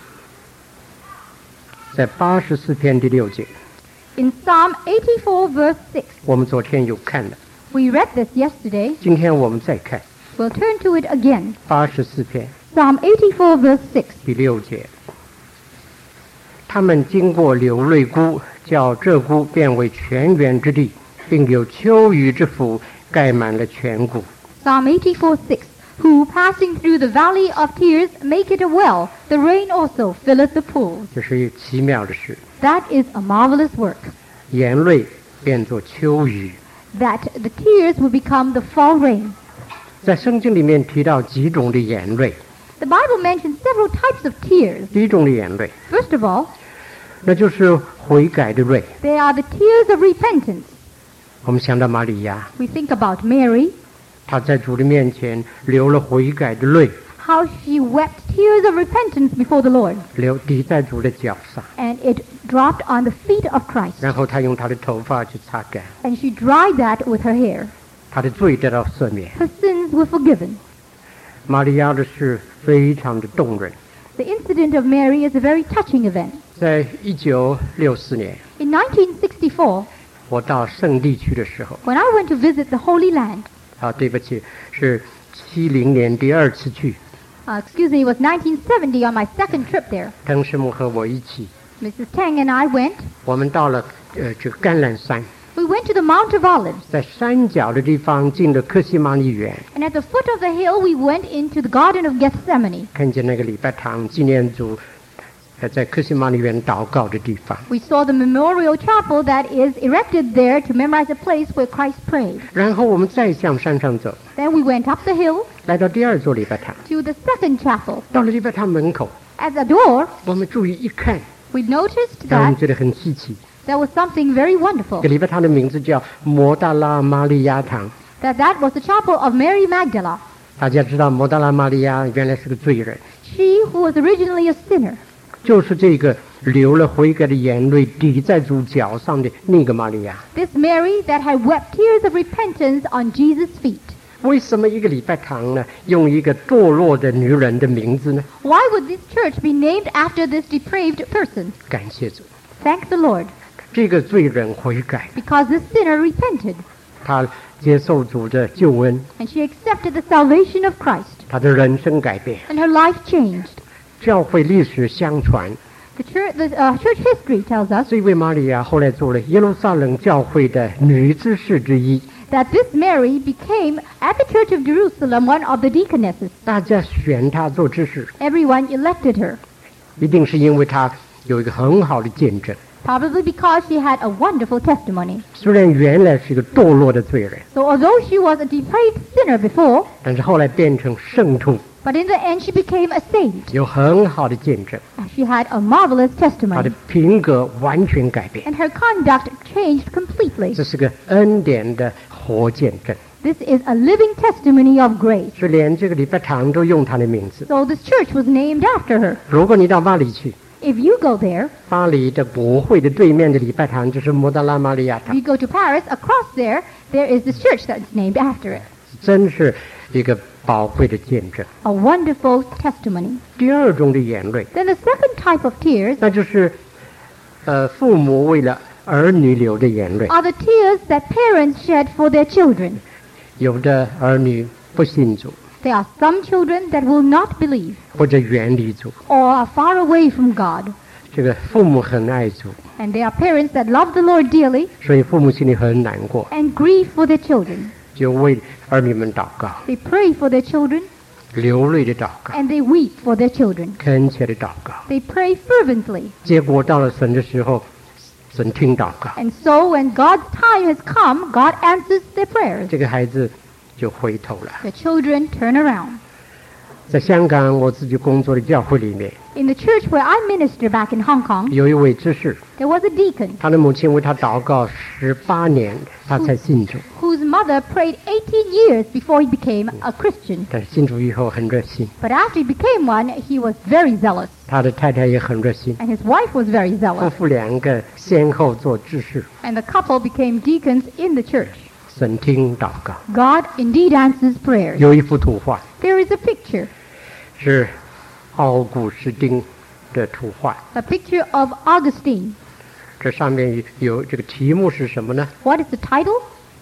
在八十四篇第六节， In Psalm eighty-four, verse six, 我们昨天有看了， we read this yesterday. 今天我们再看 We'll turn to it again. 八十四篇 Psalm eighty-four, verse six. 第六节。他们经过流泪谷，叫这谷变为泉源之地，并有秋雨之福，盖满了全谷。 Psalm eighty-four, six. Who, passing through the valley of tears, make it a well. The rain also filleth the pools. 这是一个奇妙的事， That is a marvelous work. 眼泪变作秋雨。 That the tears will become the fall rain. 在圣经里面提到几种的眼泪， The Bible mentions several types of tears. 第一种的眼泪， First of all, 那就是悔改的泪。 they are the tears of repentance. 我们想到玛利亚， We think about Mary, 她在主的面前流了悔改的泪， how she wept tears of repentance before the Lord, 流滴在主的脚上， and it dropped on the feet of Christ, 然后她用她的头发去擦干， and she dried that with her hair. 她的罪得到赦免。 Her sins were forgiven. 玛利亚的事非常的动人。 The incident of Mary is a very touching event. 在一九六四年， In nineteen sixty-four, 我到圣地去的时候， when I went to visit the Holy Land, 啊，对不起，是七零年第二次去， uh, excuse me, it was nineteen seventy on my second trip there. 滕师母和我一起， Missus Tang and I went. 我们到了呃这个橄榄山， We went to the Mount of Olives, 在山脚的地方进了克西玛尼园， and at the foot of the hill we went into the Garden of Gethsemane. 看见那个礼拜堂纪念主，呃在克西玛尼园祷告的地方。 We saw the memorial chapel that is erected there to memorize the place where Christ prayed. 然后我们再向山上走， Then we went up the hill 来到第二座礼拜堂， to the second chapel. 到了礼拜堂门口， At the door, 我们注意一看， we noticed 让我们 that 觉得很稀奇。 there was something very 这 wonderful. 个礼拜堂的名字叫摩大拉玛利亚堂。 That that was the chapel of Mary Magdala. 大家知道摩大拉玛利亚原来是个罪人， She who was originally a sinner. 就是这个流了悔改的眼泪滴在主脚上的那个玛利亚。 This Mary that had wept tears of repentance on Jesus' feet. 为什么一个礼拜堂呢，用一个堕落的女人的名字呢？ Why would this church be named after this depraved person? 感谢主， Thank the Lord, 这个罪人悔改， because this sinner repented, 他接受主的救恩， and she accepted the salvation of Christ, 他的人生改变。 and her life changed. 教会历史相传， The church, the uh, church history tells us 这位玛利亚后来做了耶路撒冷教会的女执事之一。 that this Mary became, at the Church of Jerusalem, one of the deaconesses. 大家选她做执事， Everyone elected her. 一定是因为她有一个很好的见证。 Probably because she had a wonderful testimony. 虽然原来是一个堕落的罪人， So although she was a depraved sinner before, 但是后来变成圣徒， but in the end she became a saint. 有很好的见证， She had a marvelous 他 testimony. 的品格完全改变， And her conduct changed completely. 这是个恩典的活见证。 This is a living testimony of grace. 所以连这个礼拜堂都用他的名字。 So this church was named after her. 如果你到巴黎去， If you go there, 巴黎的国会的对面的礼拜堂就是摩达拉玛利亚 if 堂， you go to Paris, across there, there is this church that's named after it. 真是一个宝贵的见证。 A wonderful testimony. 第二种的眼泪， Then the second type of tears 那就是呃父母为了儿女流的眼泪。 are the tears that parents shed for their children. 有的儿女不信主， There are some children that will not believe 或者远离主， or are far away from God. 这个父母很爱主， And there are parents that love the Lord dearly 所以父母心里很难过， and grieve for their children. 就为儿女们祷告， They pray for their children 流泪的祷告， and they weep for their children. 恳切的祷告。 They pray fervently. 结果到了神的时候，神听祷告， And so when God's time has come, God answers their prayers. 这个孩子就回头了。 The children turn around. 在香港我自己工作的教会里面， In the church where I minister back in Hong Kong, 有一位执事， there was a deacon 他的母亲为他祷告十八年，他才信主。 whose mother prayed eighteen years before he became a Christian. 但是信主以后很热心， But after he became one, he was very zealous. 他的太太也很热心， And his wife was very 夫 zealous. 妇两个先后做执事， And the couple became deacons in the church. 神听祷告。 God indeed answers prayers. 有一幅图画 There is a picture, 是奥古斯丁的图画， a picture of Augustine. 这上面有这个题目是什么呢 What is the title?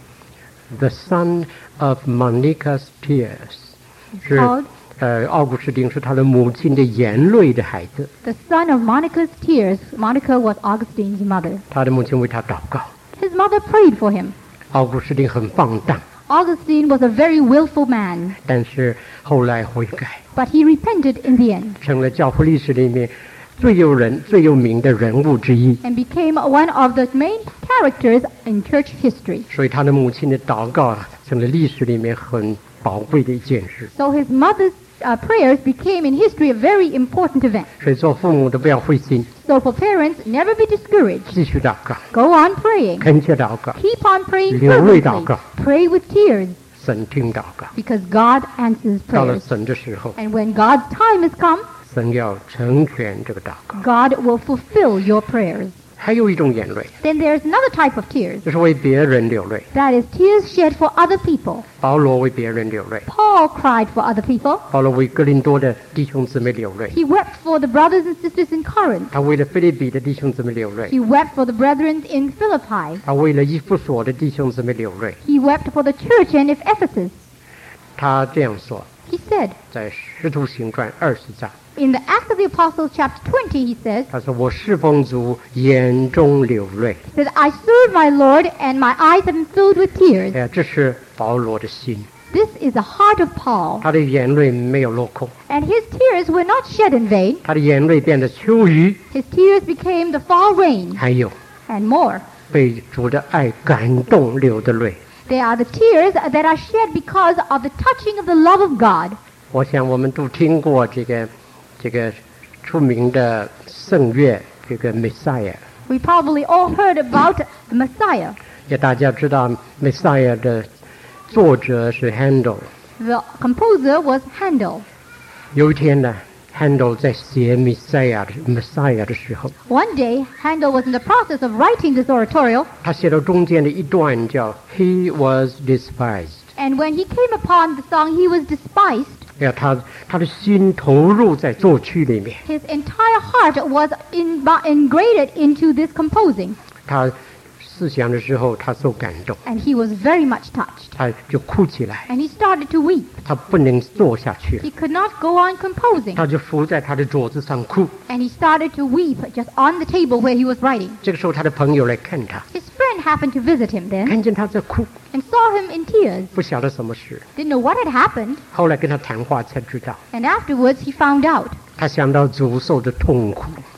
？The son of Monica's tears， 是 Called 呃奥古斯丁是他的母亲的眼泪的孩子， The Son of Monica's Tears. Monica was Augustine's mother. 他的母亲为他祷告。 His mother prayed for him. 奥古斯丁很放荡， Augustine was a very willful man, 但是后来悔改， but he repented in the end 成了教会历史里面最有人最有名的人物之一。 and became one of the main characters in church history. 所以他的母亲的祷告啊，成了历史里面很宝贵的一件事。 So his mother's uh, prayers became in history a very important event. 所以做父母的不要灰心， So for parents, never be discouraged. 继续祷告， Go on praying. 恳切祷告， Keep on praying 流泪祷告。 fervently. Pray with tears 神听祷告。 because God answers 到了 prayers. 神的时候， And when God's time has come, 神要成全这个祷告。 God will fulfill your prayers. 还有一种眼泪， Then there's another type of tears. 就是为别人流泪。 That is tears shed for other people. 保罗为别人流泪， Paul cried for other people. 保罗为哥林多的弟兄姊妹流泪， He wept for the brothers and sisters in Corinth. 他为了菲利比的弟兄姊妹流泪， He wept for the brethren in Philippi. 他为了以弗所的弟兄姊妹流泪。 He wept for the church in Ephesus. 他这样说， He said, 在使徒行传二十章， in the Acts of the Apostles chapter twenty, he says, 他说我侍奉主，眼中流泪。 that I serve my Lord and my eyes have been filled with tears. 哎呀，这是保罗的心， This is the heart of Paul. 他的眼泪没有落空， And his tears were not shed in vain. 他的眼泪变得秋雨， His tears became the fall rain 还有 and more. 被主的爱感动流的泪。 They are the tears that are shed because of the touching of the love of God. 我想我们都听过这个这个出名的圣乐，这个 Messiah， We probably all heard about the Messiah. 也大家知道 Messiah 的作者是 Handel。 The composer was Handel. 有一天呢，Handel 在写 Messiah 的 Messiah 的时候， One day, Handel was in the process of writing this oratorio, 他写到中间的一段叫 He was despised。 and when he came upon the song, he was despised. 哎呀，他他的心投入在作曲里面， His entire heart was in, ingrained into this composing, 他思想的时候，他受感动， and he was very much touched. 他就哭起来， And he started to weep. 他不能坐下去了， He could not go on composing, 他就伏在他的桌子上哭。 and he started to weep just on the table where he was writing. 这个时候，他的朋友来看他， His friend happened to visit him then 看见他在哭， and saw him in tears. 不晓得什么事。 Didn't know what had happened, 后来跟他谈话才知道， and afterwards he found out. 他想到主受的痛苦，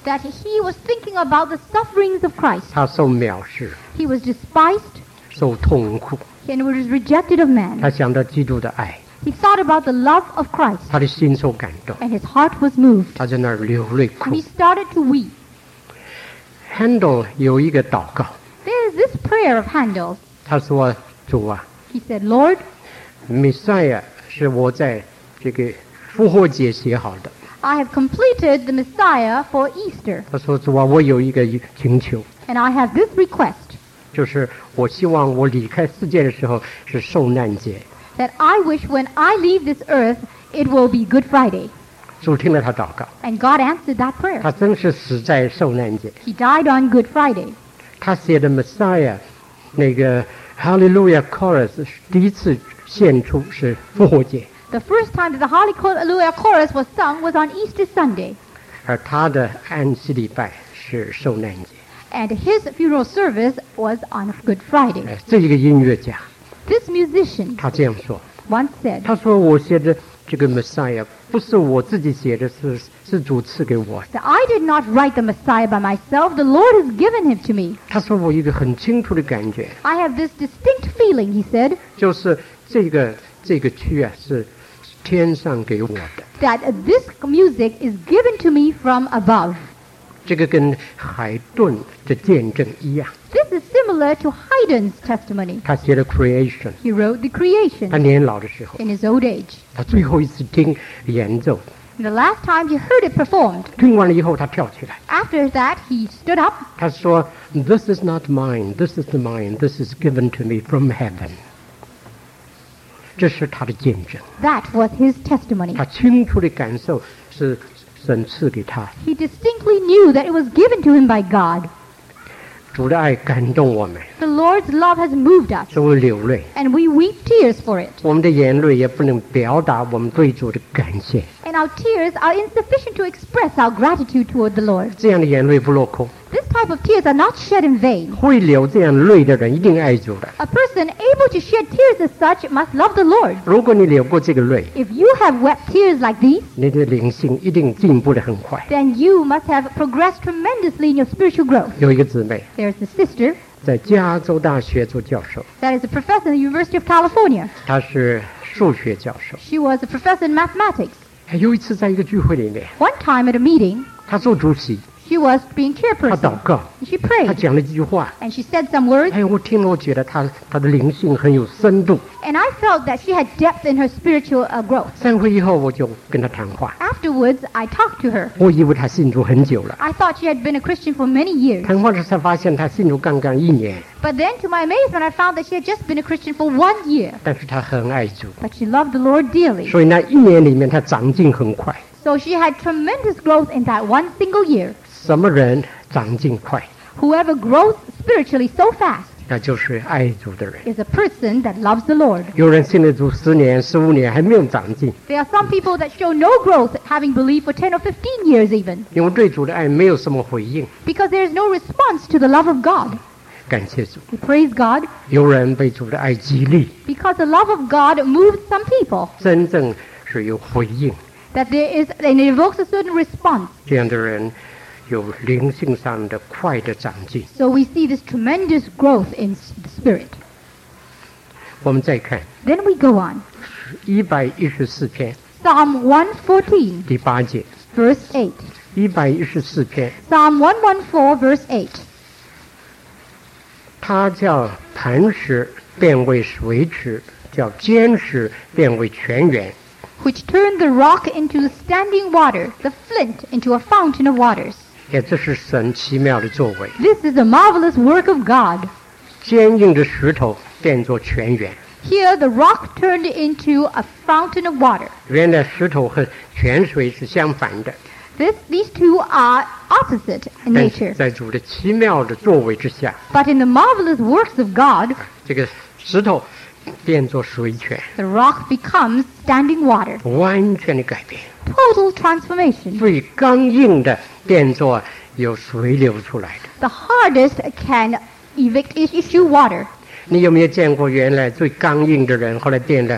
that he was thinking about the sufferings of Christ. 他受藐视， He was despised 受痛苦， and was rejected of man. 他想到基督的爱， He thought about the love of Christ, 他的心受感动， and his heart was moved. 他在那儿流泪 And 哭 he。started to weep. Handel 有一个祷告， There is this prayer of Handel's. 他说：“主啊， He said, Lord, 弥赛亚是我在这个复活节写好的。” I have completed the Messiah for Easter, 他说：“主啊，我有一个请求， and I have this request, 就是我希望我离开世界的时候是受难节。 that I wish when I leave this earth, it will be Good Friday. ” 主听了他祷告， And God answered that prayer. 他真是死在受难节。 He died on Good Friday. 他写的 Messiah 那个 Hallelujah Chorus 是第一次献出是复活节， The first time that the Hallelujah Chorus was sung was on Easter Sunday, 而他的安息礼拜是受难节。 and his funeral service was on Good Friday. 哎，这一个音乐家 This musician 他这样说， once said, 他说我写的这个 Messiah 不是我自己写的，是是主赐给我的。 that I did not write the Messiah by myself, the Lord has given him to me. 他说我有一个很清楚的感觉， I have this distinct feeling, he said, 就是这个这个曲啊是天上给我的， that this music is given to me from above. 这个跟海顿的见证一样。 This is similar to Haydn's testimony. 他写的 Creation， He wrote the 他 creation 年老的时候， in his old age. 他最后一次听演奏， And the last time he heard it performed, 听完了以后他跳起来， after that he stood up. 他说 This is not mine, this is mine, this is given to me from heaven。 这是他的见证， That was his testimony. 他清楚的感受是神赐给他。 He distinctly knew that it was given to him by God. 主的爱感动我们， The Lord's love has moved us, 使我流泪。 and we weep tears for it. 我们的眼泪也不能表达我们对主的感谢， And our tears are insufficient to express our gratitude toward the Lord. 这样的眼泪不落空。 This type of tears are not shed in vain. 会流这样泪的人一定爱主的。 A person able to shed tears as such must love the Lord. 如果你流过这个泪， If you have wept tears like these, 你的灵性一定进步得很快。 then you must have progressed tremendously in your spiritual growth. 有一个姊妹 There's a sister 在加州大学做教授， that is a professor in the University of California. 她是数学教授。 She was a professor in mathematics. 有一次在一个聚会里面， One time at a meeting, 她做主席， she was being 她祷 chairperson. 告， And she 她 prayed, 讲了几句话。 and she said some words, 哎，我听了，我觉得她她的灵性很有深度。 and I felt that she had depth in her spiritual uh, growth. 散会以后，我就跟她谈话。 Afterwards, I talked to her. 我以为她信主很久了， I thought she had been a Christian for many years. 谈话时才发现她信主刚刚一年， But then, to my amazement, I found that she had just been a Christian for one year. 但是她很爱主， But she loved the Lord dearly. 所以那一年里面她长进很快。 So she had tremendous growth in that one single year. 什么人长进快？ Whoever grows spiritually so fast 那就是爱主的人。 is a person that loves the Lord. 有人信了主十年、十五年还没有长进， There are some people that show no growth, having believed for ten or fifteen years even, 因为对主的爱没有什么回应。 because there is no response to the love of God. 感谢主， We praise God 有人被主的爱激励， because the love of God moves some people, 真正是有回应。 that there is, and it evokes a certain response. 这样的人有灵性上的快的长进。 So we see this tremendous growth in s- the spirit. 我们再看 Then we go on. 一百一十四篇 Psalm one fourteen, 第八节， verse eight. 一百一十四篇， Psalm one fourteen, verse eight. 他叫磐石变为水池，叫坚石变为泉源。 Which turned the rock into standing water, the flint into a fountain of waters. 也这是神奇妙的作为。 This is a marvelous work of God. 坚硬的石头变作泉源。 Here the rock turned into a fountain of water. 原来石头和泉水是相反的， This, these two are opposite in 但是 nature. 在主的奇妙的作为之下， But in the marvelous works of God, 这个石头变作水泉， the rock becomes standing water. 完全的改变。 Total transformation. 最刚硬的变作有水流出来的。 The hardest can evict issue water. 你有没有见过原来最刚硬的人，后来变得这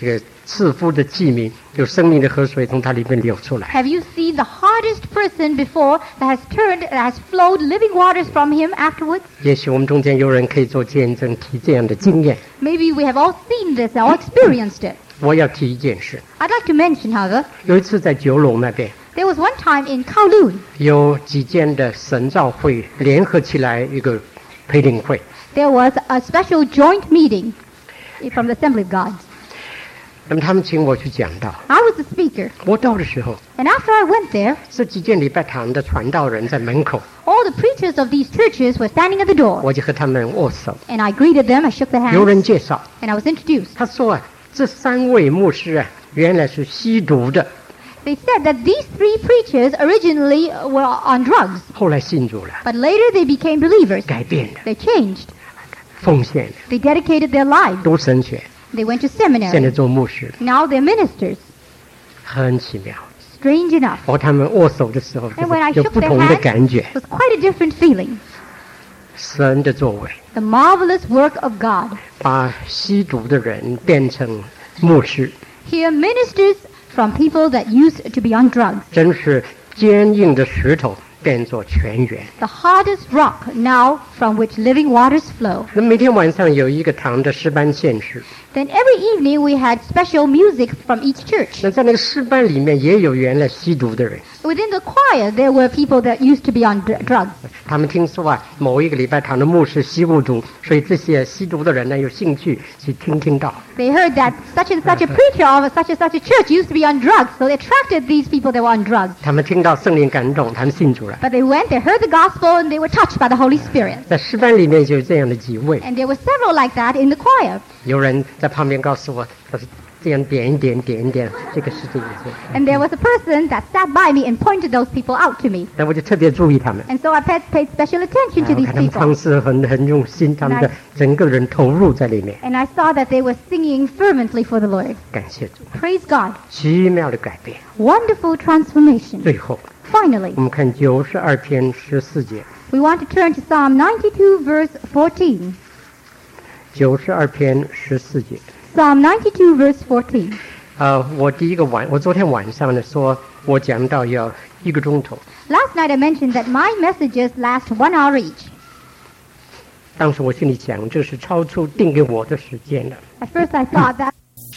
这个赐福的器皿，有生命的河水从它里面流出来。 Have you seen the hardest person before that has turned, that has flowed living waters from him afterwards? 也许我们中间有人可以做见证，提这样的经验。 Maybe we have all seen this, all experienced it. 我要提一件事， I'd like to mention, however, 有一次在九龙那边， there was one time in Kowloon, 有几间的神召会联合起来一个培灵会， there was a special joint meeting from the Assembly of God. 那么他们请我去讲道， I was the speaker, 我到的时候， and after I went there, 这几间礼拜堂的传道人在门口， all the preachers of these churches were standing at the door, 我就和他们握手。 and I greeted them, I shook their 有 hands, 人介绍， and I was introduced. 他说啊，这三位牧师啊，原来是吸毒的， They said that these three preachers originally were on drugs, 后来信主了， but later they became believers. 改变了， They changed. 奉献了， They dedicated their lives. 读神学， They went to 现在 seminary. 做牧师， Now they're ministers. 很奇妙。 Strange enough. 和他们握手的时候， And when I 有 shook 不 their 同的 hands, 感觉。 it was quite a different feeling. 神的作为， The marvelous work of God. 把吸毒的人变成牧师， Here ministers from people that used to be on drugs. 真是坚硬的石头变作泉源。 The hardest rock now from which living waters flow. 那每天晚上有一个堂的诗班献诗， Then every evening we had special music from each church. 那在那个诗班里面也有原来吸毒的人， Within the choir there were people that used to be on dr- drugs. 他们听说啊，某一个礼拜堂的牧师吸过毒，所以这些吸毒的人呢有兴趣去听听到。 They heard that such and such a preacher of such and such a church used to be on drugs, so they attracted these people that were on drugs. 他们听到圣灵感动，他们信主了。 But they went, they heard the gospel, and they were touched by the Holy Spirit. 在诗班里面就有这样的几位， And there were several like that in the choir. 有人在旁边告诉我，他是这样点一点点一点，这个是这个是。 And there was a person that sat by me and pointed those people out to me. 那我就特别注意他们。 And so I paid, paid special attention 啊 to 我 these 看他们 people. 唱诗很很用心，他们的 Nice. 整个人投入在里面。 And I saw that they were singing fervently for the Lord. 感谢主， Praise God. 奇妙的改变。 Wonderful transformation. 最后， Finally, 我们看九十二篇十四节， we want to turn to Psalm ninety-two, verse fourteen. 九十二篇十四节。 Psalm ninety-two, verse fourteen. 呃，我第一个晚，我昨天晚上呢说，我讲到要一个钟头。 Last night I mentioned that my messages last one hour each. 当时我心里想，这是超出定给我的时间了。 At first I thought that.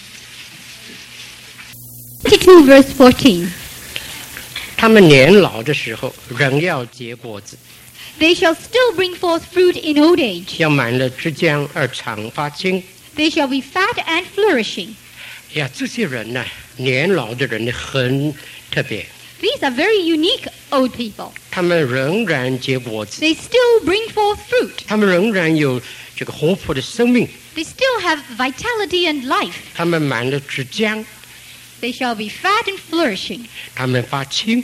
ninety-two, verse fourteen. 他们年老的时候，仍要结果子， They shall still bring forth fruit in old age. 要满了枝浆而长发青。 They shall be fat and flourishing. 呀，这些人呢，年老的人呢，很特别， These are very unique old people. 他们仍然结果子， They still bring forth fruit. 他们仍然有这个活泼的生命， They still have vitality and life. 他们满了枝浆， They shall be fat and flourishing. 他们发青。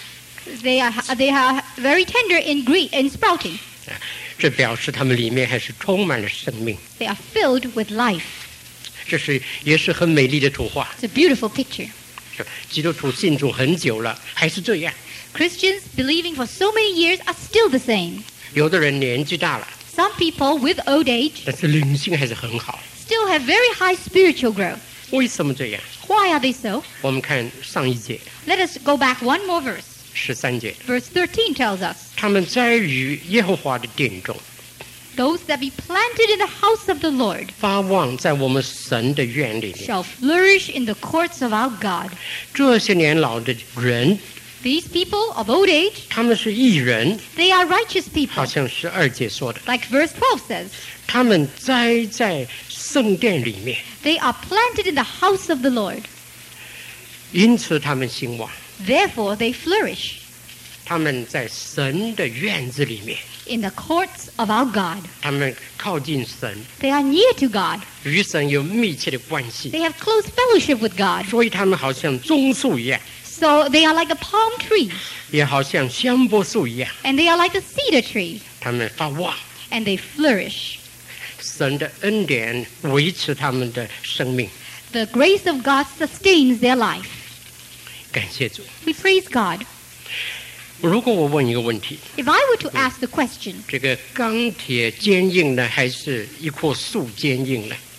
They are, they are very tender in, gre- in sprouting. 这表示他们里面还是充满了生命。 They are filled with life. 这是也是很美丽的图画。 It's a beautiful picture. 是基督徒信主很久了，还是这样。 Christians believing for so many years are still the same. 有的人年纪大了， Some people with old age 但是灵性还是很好。 still have very high spiritual growth. 为什么这样？ Why are they so? 我们看上一节 Let us go back one more verse. 十三节， Verse thirteen tells us, 他们栽于耶和华的殿中， Those that be planted in the house of the Lord 发旺在我们神的院里面。 shall flourish in the courts of our God. 这些年老的人， These people of old age, 他们是义人， they are righteous 好 people. 像十二节说的， Like verse twelve says, 他们栽在圣殿里面， they are planted in the house of the Lord. 因此他们兴旺。 Therefore they flourish 他们在神的院子里面， in the courts of our God. 他们靠近神， They are near to God. 与神有密切的关系， They have close fellowship with God. 所以他们好像棕树一样， So they are like a palm tree, 也好像香柏树一样， and they are like the cedar tree, 他们发旺。 and they flourish. 神的恩典维持他们的生命， The grace of God sustains their life. 感谢主。 We praise God. 如果我问一个问题， If I were to ask the question, 这个钢铁坚硬呢，还是一棵树坚硬呢？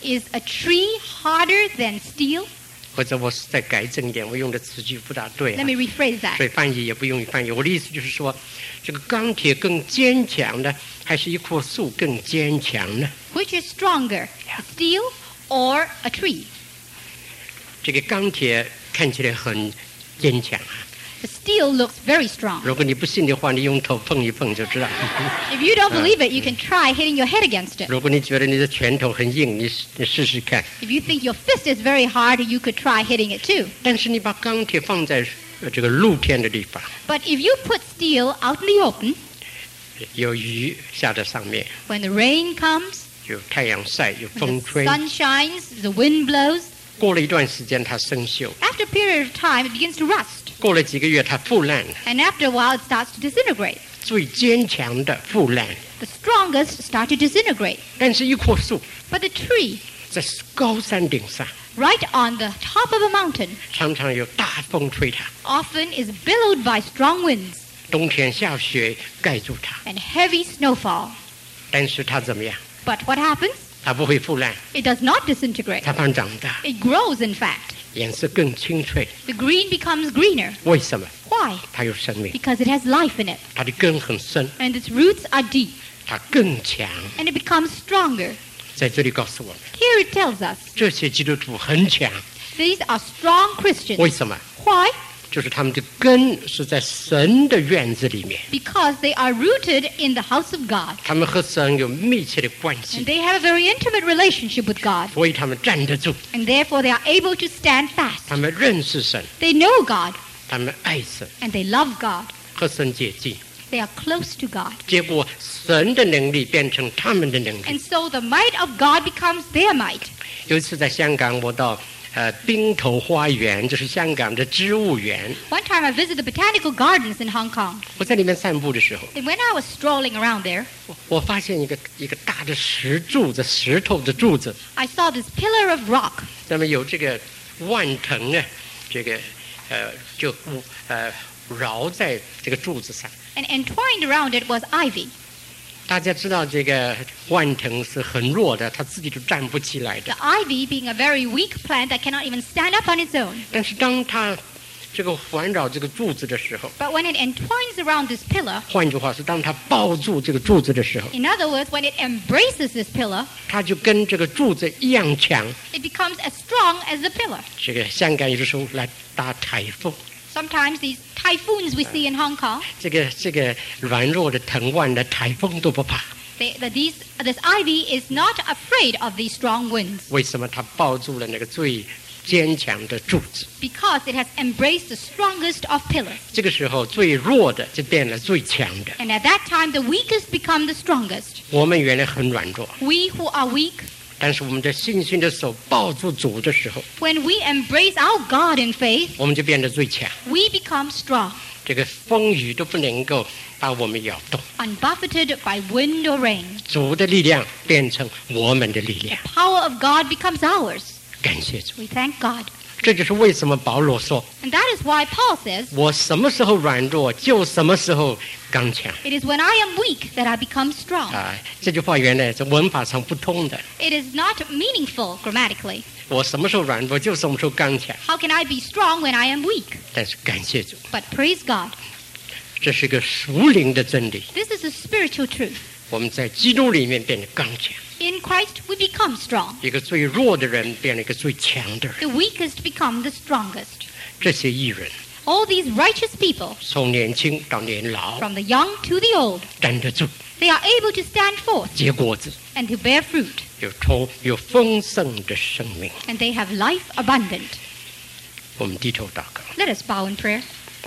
Is a tree harder than steel? 或者我再改正一点，我用的词句不大对、啊。 Let me rephrase that. 所以翻译也不用于翻译。我的意思就是说，这个钢铁更坚强呢，还是一棵树更坚强呢？ Which is stronger, a steel or a tree? 这个钢铁看起来很坚强啊。 The steel looks very strong. 如果你不信的话，你用头碰一碰就知道。 If you don't believe it, you can try hitting your head against it. 如果你觉得你的拳头很硬，你你试试看。 If you think your fist is very hard, you could try hitting it too. 但是你把钢铁放在呃这个露天的地方， But if you put steel out in the open, 有雨下在上面， when the rain comes, 有太阳晒，有 when 风 the 吹， sun shines, the wind blows, 过了一段时间它生锈， after a period of time, it begins to rust. 过了几个月它腐烂， And after a while, it starts to disintegrate. 最坚强的腐烂。 The strongest start to disintegrate. 但是一棵树 But the tree, 在高山顶上， right on the top of a mountain, 常常有大风吹它， often is billowed by strong winds 冬天下雪盖住它， and heavy snowfall. 但是它怎么样？ But what happens? 它不会腐烂， It does not disintegrate. 它反而长大， It grows, in fact. 颜色更清脆。 The green becomes greener. 为什么？ Why? 它有生命， Because it has life in it, 它的根很深， and its roots are deep, 它更强。 and it becomes stronger. 在这里告诉我们， Here it tells us 这些基督徒很强。 these are strong 为 Christians. 什么？ Why? 就是他们的根是在神的院子里面， Because they are rooted in the house of God, 他们和神有密切的关 and 系， they have a very intimate relationship with God, 所以他们站得住， and therefore they are able to stand fast. 他们认识神， They know God, 他们爱神， and they love God. 和神接近。 They are close to God. 结果神的能力变成他们的能力。 And so the might of God becomes their might. 有一次在香港，我到呃滨头花园，就是香港的植物园， One time I visited the botanical gardens in Hong Kong. 我在里面散步的时候， And when I was strolling around there, 我发现一个一个大的石柱子，石头的柱子， I saw this pillar of rock. 那么有这个万藤啊，这个呃就呃绕在这个柱子上。 And entwined around it was ivy. 大家知道这个万藤是很弱的，它自己都站不起来的 The。ivy being a very weak plant that cannot even stand up on its own. 但是当它这个环绕这个柱子的时候， But when it entwines around this pillar, 换句话是，当它抱住这个柱子的时候， in other words, when it embraces this pillar, 它就跟这个柱子一样强。 it becomes as strong as the pillar. 这个香港有的时候来打台风， Sometimes these typhoons we see in Hong Kong, 这个这个软弱的藤蔓的台风都不怕。 they, the, these, this ivy is not afraid of these strong winds 为什么？它抱住了那个最坚强的柱子。 because it has embraced the strongest of pillars. 这个时候，最弱的就变了最强的。 And at that time, the weakest become the strongest. 我们原来很软弱， We who are weak, 但是我们在信心的手抱住主的时候， when we embrace our God in faith, 我们就变得最强。 we become strong, 这个风雨都不能够把我们摇动， unbuffeted by wind or rain. 主的力量变成我们的力量。 Power of God becomes ours. 感谢主， We thank God. 这就是为什么保罗说 And that is why Paul says, 我什么时候软弱，就什么时候刚强。 it is when I am weak that I become strong. 啊，这句话原来在文法上不通的。 It is not meaningful grammatically. 我什么时候软弱，就什么时候刚强。 How can I be strong when I am weak? 但是感谢主， But praise God. 这是个属灵的真理。 This is a spiritual truth. 我们在基督里面变得刚强， In Christ, we become strong. 一个最弱的人变了一个最强的人。 The weakest become the strongest. 这些义人 All these righteous people, 从年轻到年老， from the young to the old, 站得住， they are able to stand forth 结果子， and to bear fruit, 有充有丰盛的生命。 and they have life abundant. 我们低头祷告， Let us bow in prayer.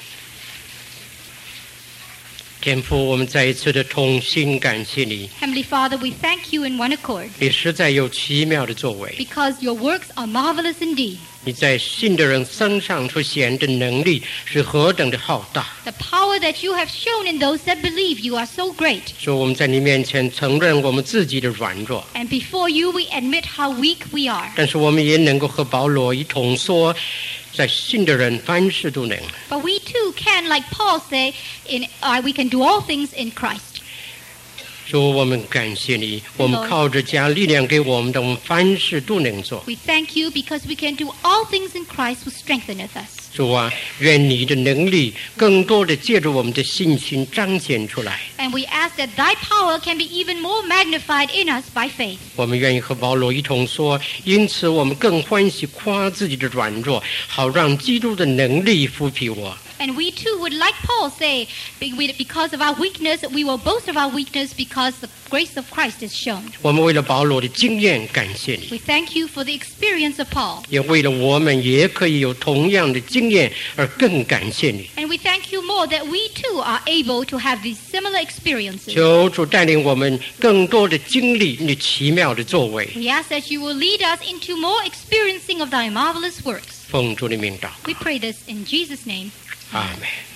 天父，我们再一次的同心感谢你， Heavenly Father, we thank you in one accord 你实在有奇妙的作为。 because your works are marvelous indeed. 你在信的人身上所显的能力是何等的浩大， The power that you have shown in those that believe you are so great. 说我们在你面前承认我们自己的软弱， And before you, we admit how weak we are. 但是我们也能够和保罗一同说，在信的人凡事都能。 But we too can, like Paul say, in, uh, we can do all things in Christ. 主，我们感谢你，我们靠着加力量给我们的，我们凡事都能做。 We thank you because we can do all things in Christ who strengtheneth us. 主啊，愿你的能力更多的借着我们的信心彰显出来。 And we ask that thy power can be even more magnified in us by faith. 我们愿意和保罗一同说，因此我们更欢喜夸自己的软弱，好让基督的能力扶庇我。 And we too would, like Paul, say, "Be- we- because of our weakness, we will boast of our weakness because the grace of Christ is shown." 我们为了保罗的经验感谢你， We thank you for the experience of Paul. 也为了我们也可以有同样的经验而更感谢你。 And we thank you more that we too are able to have these similar experiences. 求主带领我们更多的经历你奇妙的作为。 We ask that you will lead us into more experiencing of thy marvelous works. 奉主的名祷， We pray this in Jesus' name. 阿门。